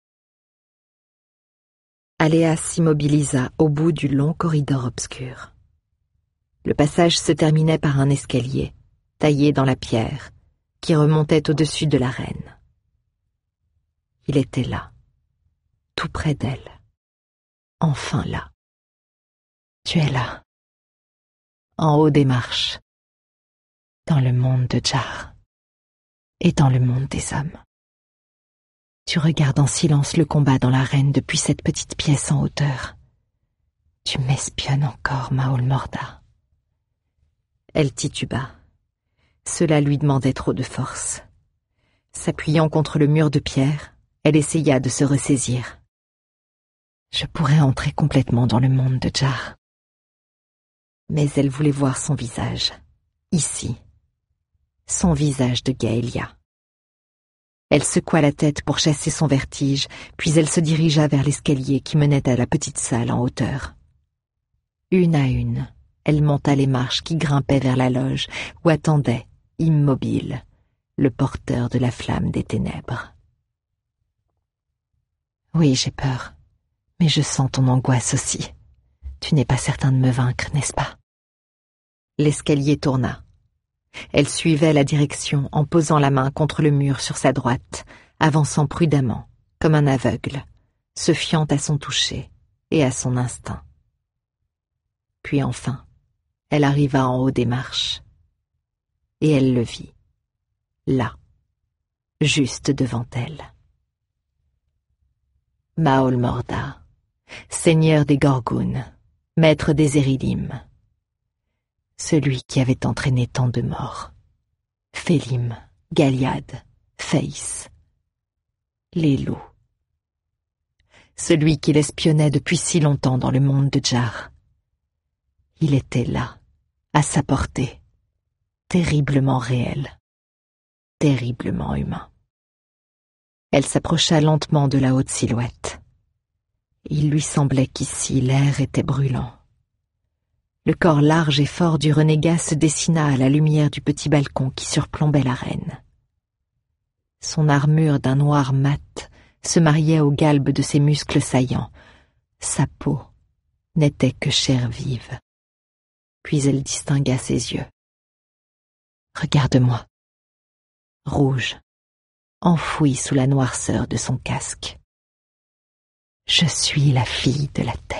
A: Aléa s'immobilisa au bout du long corridor obscur. Le passage se terminait par un escalier, taillé dans la pierre, qui remontait au-dessus de l'arène. Il était là, tout près d'elle, enfin là. Tu es là, en haut des marches, dans le monde de Jar et dans le monde des hommes. Tu regardes en silence le combat dans l'arène depuis cette petite pièce en hauteur. Tu m'espionnes encore, Maol Morda. Elle tituba. Cela lui demandait trop de force. S'appuyant contre le mur de pierre, elle essaya de se ressaisir. Je pourrais entrer complètement dans le monde de Jar. Mais elle voulait voir son visage, ici, son visage de Gaelia. Elle secoua la tête pour chasser son vertige, puis elle se dirigea vers l'escalier qui menait à la petite salle en hauteur. Une à une, elle monta les marches qui grimpaient vers la loge, où attendait, immobile, le porteur de la flamme des ténèbres. Oui, j'ai peur, mais je sens ton angoisse aussi. Tu n'es pas certain de me vaincre, n'est-ce pas? L'escalier tourna. Elle suivait la direction en posant la main contre le mur sur sa droite, avançant prudemment, comme un aveugle, se fiant à son toucher et à son instinct. Puis enfin, elle arriva en haut des marches. Et elle le vit, là, juste devant elle. Maol Morda, seigneur des Gorgounes, maître des Éridim, celui qui avait entraîné tant de morts. Félim, Galiad, Feis, les loups. Celui qui l'espionnait depuis si longtemps dans le monde de Jar. Il était là, à sa portée, terriblement réel, terriblement humain. Elle s'approcha lentement de la haute silhouette. Il lui semblait qu'ici l'air était brûlant. Le corps large et fort du renégat se dessina à la lumière du petit balcon qui surplombait l'arène. Son armure d'un noir mat se mariait au galbe de ses muscles saillants. Sa peau n'était que chair vive. Puis elle distingua ses yeux. « Regarde-moi. » Rouge, enfoui sous la noirceur de son casque. « Je suis la fille de la terre. »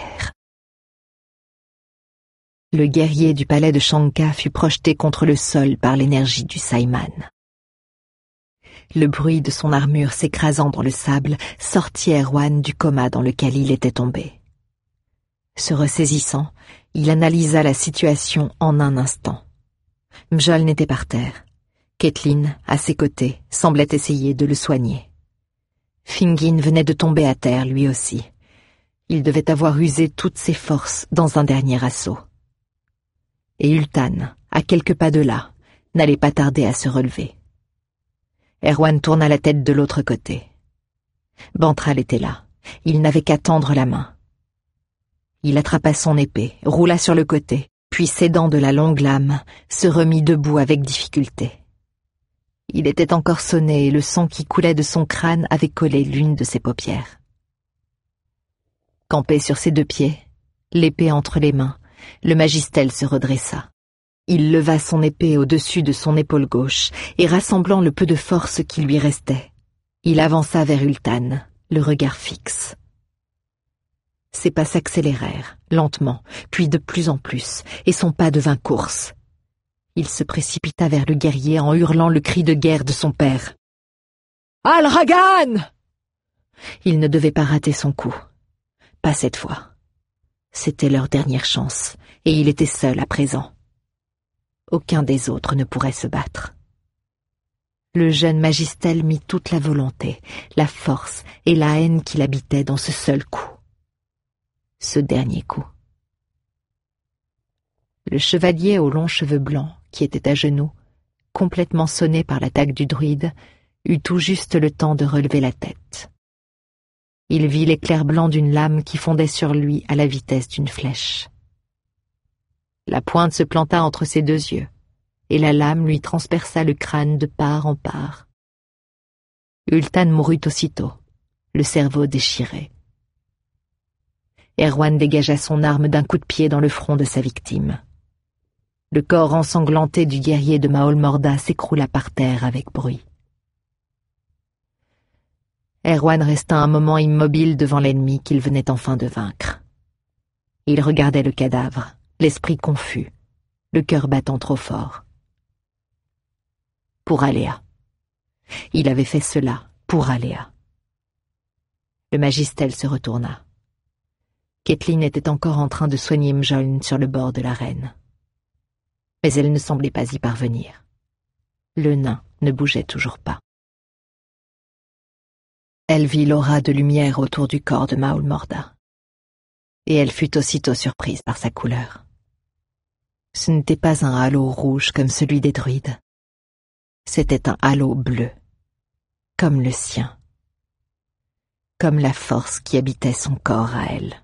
A: Le guerrier du palais de Shanka fut projeté contre le sol par l'énergie du Saiman. Le bruit de son armure s'écrasant dans le sable sortit Erwan du coma dans lequel il était tombé. Se ressaisissant, il analysa la situation en un instant. Mjoln était par terre. Caitlin, à ses côtés, semblait essayer de le soigner. Fingin venait de tomber à terre, lui aussi. Il devait avoir usé toutes ses forces dans un dernier assaut. et Ultan, à quelques pas de là, n'allait pas tarder à se relever. Erwan tourna la tête de l'autre côté. Bantral était là, il n'avait qu'à tendre la main. Il attrapa son épée, roula sur le côté, puis s'aidant de la longue lame, se remit debout avec difficulté. Il était encore sonné et le sang qui coulait de son crâne avait collé l'une de ses paupières. Campé sur ses deux pieds, l'épée entre les mains, le magistel se redressa. Il leva son épée au-dessus de son épaule gauche et rassemblant le peu de force qui lui restait, il avança vers Ultan, le regard fixe. Ses pas s'accélérèrent, lentement, puis de plus en plus, et son pas devint course. Il se précipita vers le guerrier en hurlant le cri de guerre de son père. « Al-Ragan !» Il ne devait pas rater son coup. Pas cette fois. C'était leur dernière chance, et il était seul à présent. Aucun des autres ne pourrait se battre. Le jeune magistel mit toute la volonté, la force et la haine qui l'habitaient dans ce seul coup. Ce dernier coup. Le chevalier aux longs cheveux blancs, qui était à genoux, complètement sonné par l'attaque du druide, eut tout juste le temps de relever la tête. Il vit l'éclair blanc d'une lame qui fondait sur lui à la vitesse d'une flèche. La pointe se planta entre ses deux yeux, et la lame lui transperça le crâne de part en part. Ultan mourut aussitôt, le cerveau déchiré. Erwan dégagea son arme d'un coup de pied dans le front de sa victime. Le corps ensanglanté du guerrier de Maol Morda s'écroula par terre avec bruit. Erwan resta un moment immobile devant l'ennemi qu'il venait enfin de vaincre. Il regardait le cadavre, l'esprit confus, le cœur battant trop fort. Pour Aléa. Il avait fait cela pour Aléa. Le magistel se retourna. Caitlin était encore en train de soigner Mjoln sur le bord de l'arène. Mais elle ne semblait pas y parvenir. Le nain ne bougeait toujours pas. Elle vit l'aura de lumière autour du corps de Maol Morda. Et elle fut aussitôt surprise par sa couleur. Ce n'était pas un halo rouge comme celui des druides. C'était un halo bleu, comme le sien. Comme la force qui habitait son corps à elle.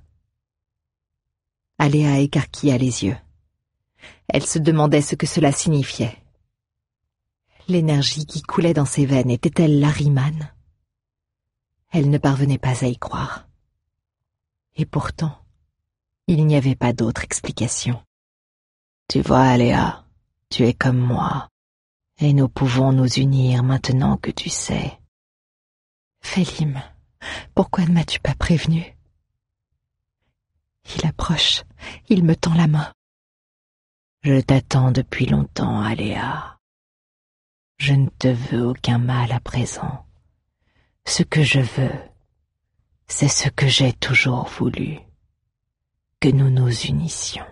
A: Aléa écarquilla les yeux. Elle se demandait ce que cela signifiait. L'énergie qui coulait dans ses veines était-elle l'Ahriman? Elle ne parvenait pas à y croire. Et pourtant, il n'y avait pas d'autre explication. Tu vois, Aléa, tu es comme moi, et nous pouvons nous unir maintenant que tu sais. Félim, pourquoi ne m'as-tu pas prévenu? Il approche, il me tend la main. Je t'attends depuis longtemps, Aléa. Je ne te veux aucun mal à présent. Ce que je veux, c'est ce que j'ai toujours voulu, que nous nous unissions.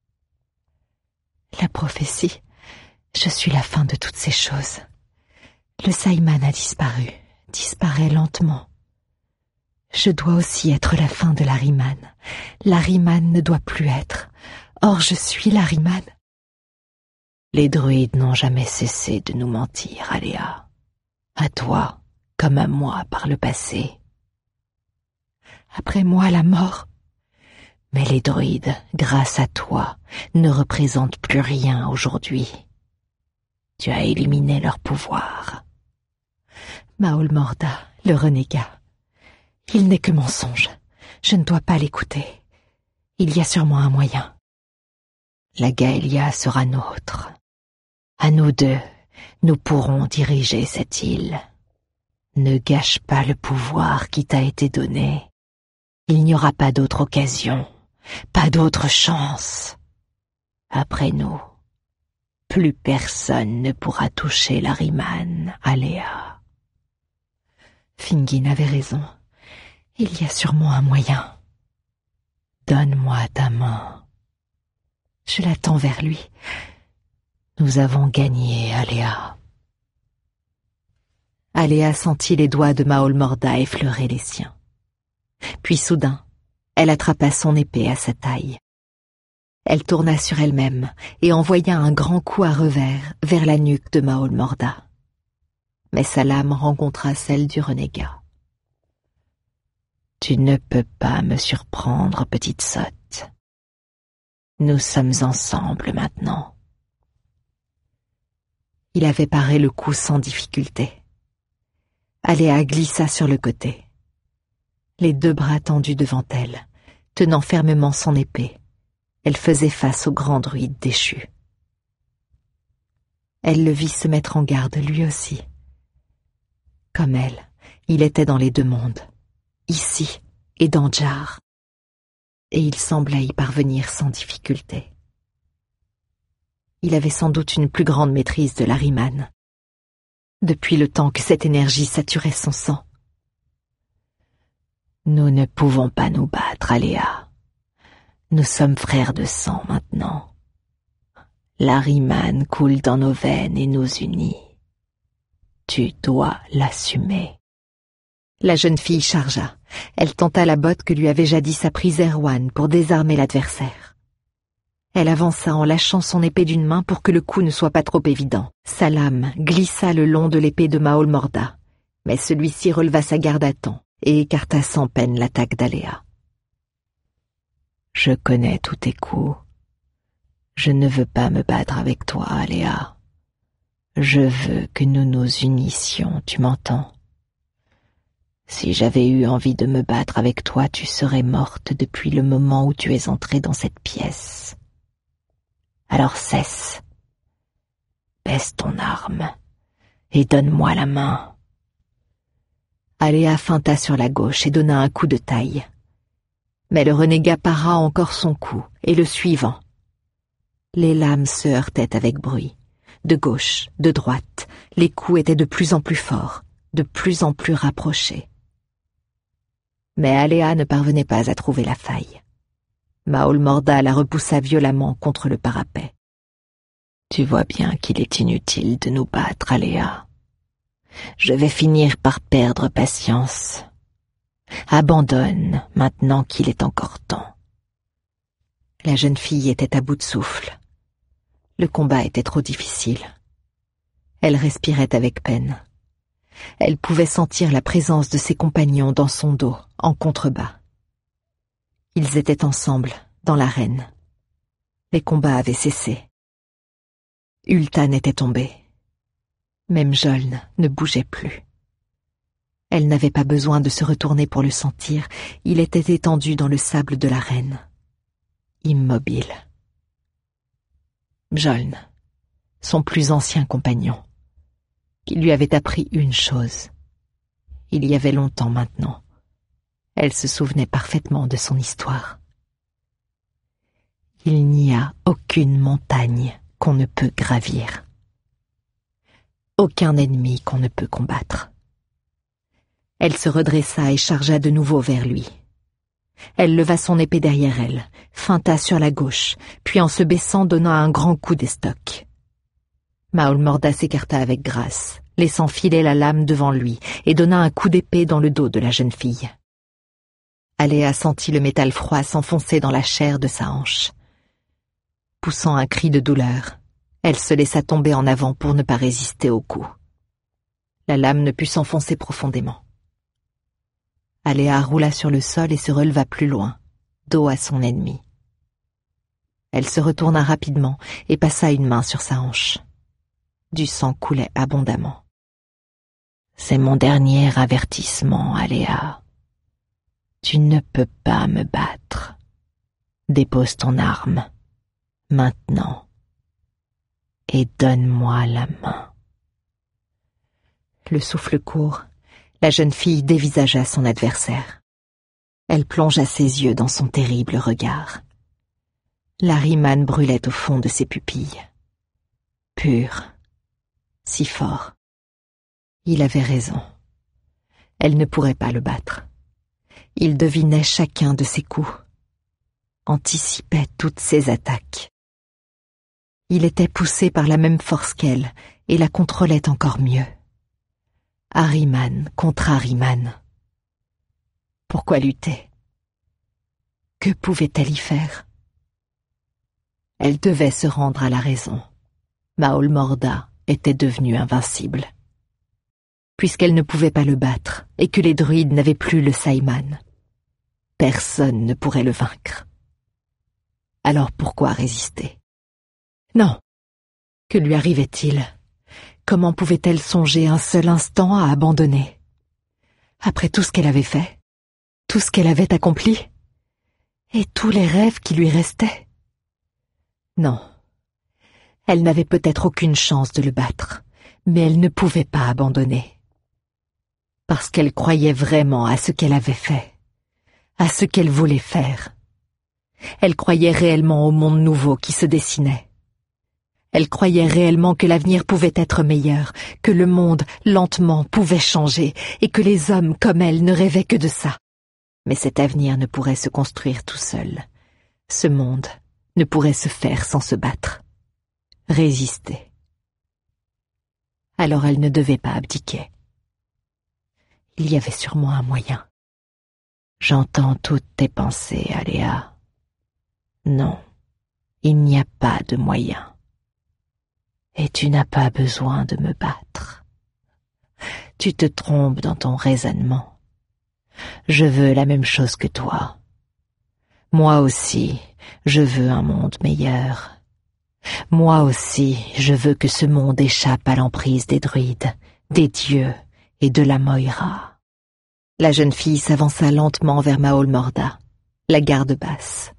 A: La prophétie, je suis la fin de toutes ces choses. Le Saïman a disparu, disparaît lentement. Je dois aussi être la fin de l'Ahriman. L'Ahriman ne doit plus être. Or je suis l'Ahriman. Les druides n'ont jamais cessé de nous mentir, Aléa. À toi, comme à moi par le passé. Après moi, la mort. Mais les druides, grâce à toi, ne représentent plus rien aujourd'hui. Tu as éliminé leur pouvoir. Maol Morda, le renégat. Il n'est que mensonge. Je ne dois pas l'écouter. Il y a sûrement un moyen. La Gaëlia sera nôtre. À nous deux, nous pourrons diriger cette île. Ne gâche pas le pouvoir qui t'a été donné. Il n'y aura pas d'autre occasion, pas d'autre chance. Après nous, plus personne ne pourra toucher l'Ahriman, Aléa. Fingin avait raison. Il y a sûrement un moyen. Donne-moi ta main. Je la tends vers lui. Nous avons gagné, Aléa. Aléa sentit les doigts de Maol Morda effleurer les siens. Puis soudain, elle attrapa son épée à sa taille. Elle tourna sur elle-même et envoya un grand coup à revers vers la nuque de Maol Morda. Mais sa lame rencontra celle du renégat. « Tu ne peux pas me surprendre, petite sotte. Nous sommes ensemble maintenant. » Il avait paré le coup sans difficulté. Aléa glissa sur le côté, les deux bras tendus devant elle, tenant fermement son épée. Elle faisait face au grand druide déchu. Elle le vit se mettre en garde lui aussi. Comme elle, il était dans les deux mondes, ici et dans Djar, et il semblait y parvenir sans difficulté. Il avait sans doute une plus grande maîtrise de l'Ahriman, depuis le temps que cette énergie saturait son sang. Nous ne pouvons pas nous battre, Aléa. Nous sommes frères de sang maintenant. L'Ahriman coule dans nos veines et nous unit. Tu dois l'assumer. La jeune fille chargea. Elle tenta la botte que lui avait jadis apprise Erwan pour désarmer l'adversaire. Elle avança en lâchant son épée d'une main pour que le coup ne soit pas trop évident. Sa lame glissa le long de l'épée de Maol Morda, mais celui-ci releva sa garde à temps et écarta sans peine l'attaque d'Aléa. Je connais tous tes coups. Je ne veux pas me battre avec toi, Aléa. Je veux que nous nous unissions, tu m'entends? Si j'avais eu envie de me battre avec toi, tu serais morte depuis le moment où tu es entrée dans cette pièce. Alors cesse. Baisse ton arme et donne-moi la main. Aléa feinta sur la gauche et donna un coup de taille. Mais le renégat para encore son coup et le suivant. Les lames se heurtaient avec bruit. De gauche, de droite, les coups étaient de plus en plus forts, de plus en plus rapprochés. Mais Aléa ne parvenait pas à trouver la faille. Maol Morda la repoussa violemment contre le parapet. Tu vois bien qu'il est inutile de nous battre, Aléa. Je vais finir par perdre patience. Abandonne maintenant qu'il est encore temps. La jeune fille était à bout de souffle. Le combat était trop difficile. Elle respirait avec peine. Elle pouvait sentir la présence de ses compagnons dans son dos, en contrebas. Ils étaient ensemble, dans l'arène. Les combats avaient cessé. Ultan était tombée. Même Jolne ne bougeait plus. Elle n'avait pas besoin de se retourner pour le sentir, il était étendu dans le sable de l'arène, immobile. Jolne, son plus ancien compagnon, qui lui avait appris une chose. Il y avait longtemps maintenant. Elle se souvenait parfaitement de son histoire. Il n'y a aucune montagne qu'on ne peut gravir. Aucun ennemi qu'on ne peut combattre. Elle se redressa et chargea de nouveau vers lui. Elle leva son épée derrière elle, feinta sur la gauche, puis en se baissant donna un grand coup d'estoc. Maol Morda s'écarta avec grâce, laissant filer la lame devant lui, et donna un coup d'épée dans le dos de la jeune fille. Aléa sentit le métal froid s'enfoncer dans la chair de sa hanche. Poussant un cri de douleur, elle se laissa tomber en avant pour ne pas résister au coup. La lame ne put s'enfoncer profondément. Aléa roula sur le sol et se releva plus loin, dos à son ennemi. Elle se retourna rapidement et passa une main sur sa hanche. Du sang coulait abondamment. « C'est mon dernier avertissement, Aléa. Tu ne peux pas me battre. Dépose ton arme, maintenant, et donne-moi la main. » Le souffle court, la jeune fille dévisagea son adversaire. Elle plongea ses yeux dans son terrible regard. L'Ahriman brûlait au fond de ses pupilles. Pur, si fort. Il avait raison. Elle ne pourrait pas le battre. Il devinait chacun de ses coups, anticipait toutes ses attaques. Il était poussé par la même force qu'elle et la contrôlait encore mieux. Ahriman contre Ahriman. Pourquoi lutter? Que pouvait-elle y faire? Elle devait se rendre à la raison. Maol Morda était devenue invincible. Puisqu'elle ne pouvait pas le battre et que les druides n'avaient plus le Saiman, personne ne pourrait le vaincre. Alors pourquoi résister? Non. Que lui arrivait-il? Comment pouvait-elle songer un seul instant à abandonner? Après tout ce qu'elle avait fait, tout ce qu'elle avait accompli, et tous les rêves qui lui restaient? Non. Elle n'avait peut-être aucune chance de le battre, mais elle ne pouvait pas abandonner. Parce qu'elle croyait vraiment à ce qu'elle avait fait, à ce qu'elle voulait faire. Elle croyait réellement au monde nouveau qui se dessinait. Elle croyait réellement que l'avenir pouvait être meilleur, que le monde, lentement, pouvait changer, et que les hommes, comme elle, ne rêvaient que de ça. Mais cet avenir ne pourrait se construire tout seul. Ce monde ne pourrait se faire sans se battre. Résister. Alors elle ne devait pas abdiquer. Il y avait sûrement un moyen. J'entends toutes tes pensées, Aléa. Non, il n'y a pas de moyen. Et tu n'as pas besoin de me battre. Tu te trompes dans ton raisonnement. Je veux la même chose que toi. Moi aussi, je veux un monde meilleur. Moi aussi, je veux que ce monde échappe à l'emprise des druides, des dieux et de la Moira. La jeune fille s'avança lentement vers Maol Morda, la garde basse.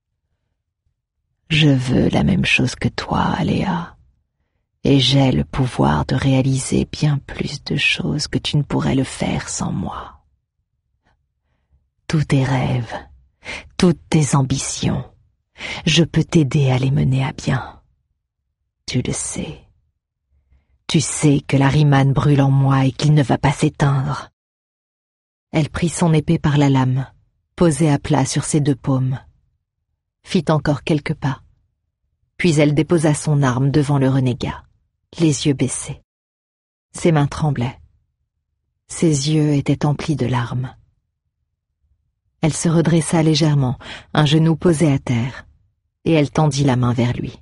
A: Je veux la même chose que toi, Aléa, et j'ai le pouvoir de réaliser bien plus de choses que tu ne pourrais le faire sans moi. Tous tes rêves, toutes tes ambitions, je peux t'aider à les mener à bien. Tu le sais. Tu sais que l'Ahriman brûle en moi et qu'il ne va pas s'éteindre. Elle prit son épée par la lame, posée à plat sur ses deux paumes, fit encore quelques pas, puis elle déposa son arme devant le renégat, les yeux baissés. Ses mains tremblaient. Ses yeux étaient emplis de larmes. Elle se redressa légèrement, un genou posé à terre, et elle tendit la main vers lui.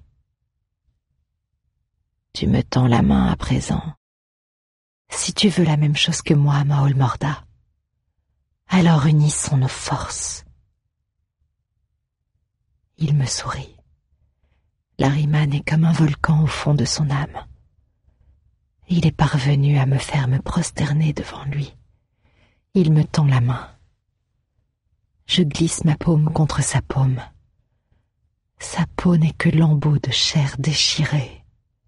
A: Tu me tends la main à présent. Si tu veux la même chose que moi, Maol Morda, alors unissons nos forces. Il me sourit. L'Ahriman est comme un volcan au fond de son âme. Il est parvenu à me faire me prosterner devant lui. Il me tend la main. Je glisse ma paume contre sa paume. Sa peau n'est que lambeaux de chair déchirée.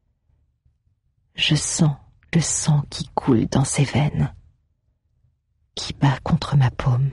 A: Je sens le sang qui coule dans ses veines, qui bat contre ma paume.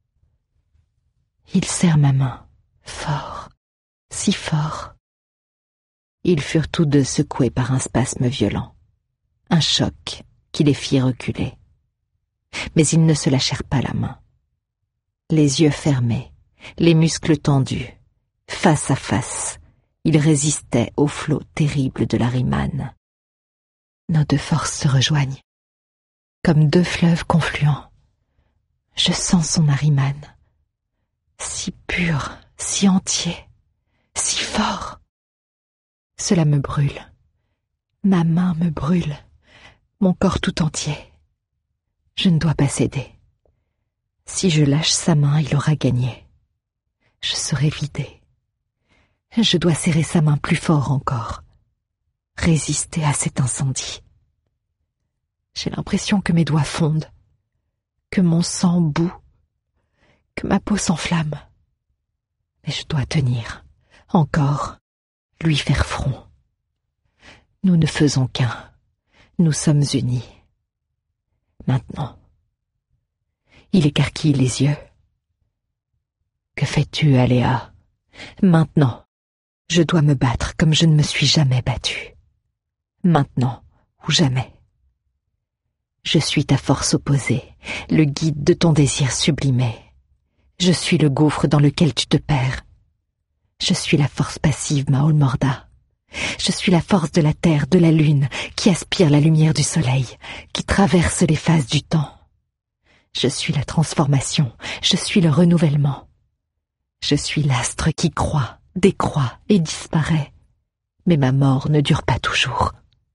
A: Il serre ma main, fort, si fort. Ils furent tous deux secoués par un spasme violent, un choc qui les fit reculer. Mais ils ne se lâchèrent pas la main. Les yeux fermés, les muscles tendus, face à face, ils résistaient au flot terrible de l'Ahriman. Nos deux forces se rejoignent, comme deux fleuves confluents. Je sens son Ahriman, si pur, si entier, si fort. Cela me brûle. Ma main me brûle, mon corps tout entier. Je ne dois pas céder. Si je lâche sa main, il aura gagné. Je serai vidée. Je dois serrer sa main plus fort encore. Résister à cet incendie. J'ai l'impression que mes doigts fondent, que mon sang bout, que ma peau s'enflamme. Mais je dois tenir, encore, lui faire front. Nous ne faisons qu'un, nous sommes unis. Maintenant. Il écarquille les yeux. Que fais-tu, Aléa? Maintenant, je dois me battre comme je ne me suis jamais battue. Maintenant ou jamais. Je suis ta force opposée, le guide de ton désir sublimé. Je suis le gouffre dans lequel tu te perds. Je suis la force passive, Maol Morda. Je suis la force de la terre, de la lune, qui aspire la lumière du soleil, qui traverse les phases du temps. Je suis la transformation, je suis le renouvellement. Je suis l'astre qui croît,
B: décroît et disparaît. Mais ma mort ne dure pas toujours.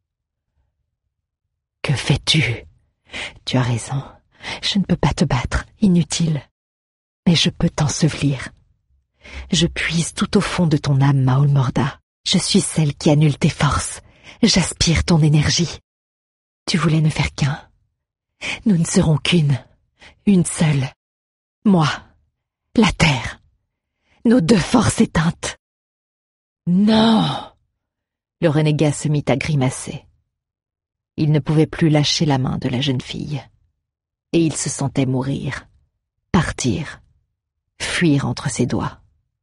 B: Que fais-tu? Tu as raison. Je ne peux pas te battre, inutile. Mais je peux t'ensevelir. Je puise tout au fond de ton âme, Maol Morda. Je suis celle qui annule tes forces. J'aspire ton énergie. Tu voulais ne faire qu'un. Nous ne serons qu'une. Une seule. Moi. La terre. Nos deux forces éteintes. Non! Le renégat se mit à grimacer. Il ne pouvait plus lâcher la main de la jeune fille. Et il se sentait mourir, partir, fuir entre ses doigts.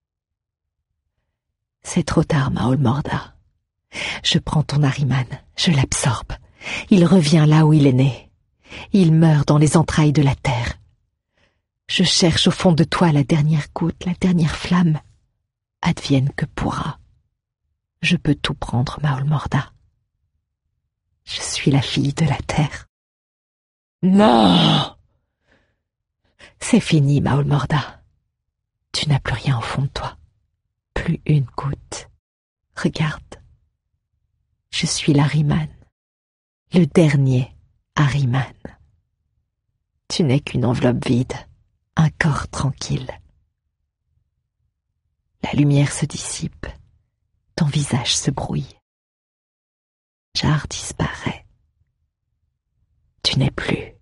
B: C'est trop tard, Maol Morda. Je prends ton Ahriman, je l'absorbe. Il revient là où il est né. Il meurt dans les entrailles de la terre. Je cherche au fond de toi la dernière goutte, la dernière flamme. Advienne que pourra. Je peux tout prendre, Maol Morda. Je suis la fille de la terre. Non! C'est fini, Maol Morda. Tu n'as plus rien au fond de toi. Plus une goutte. Regarde. Je suis l'Ahriman. Le dernier Ahriman. Tu n'es qu'une enveloppe vide, un corps tranquille. La lumière se dissipe. Ton visage se brouille. Jar disparaît. Tu n'es plus.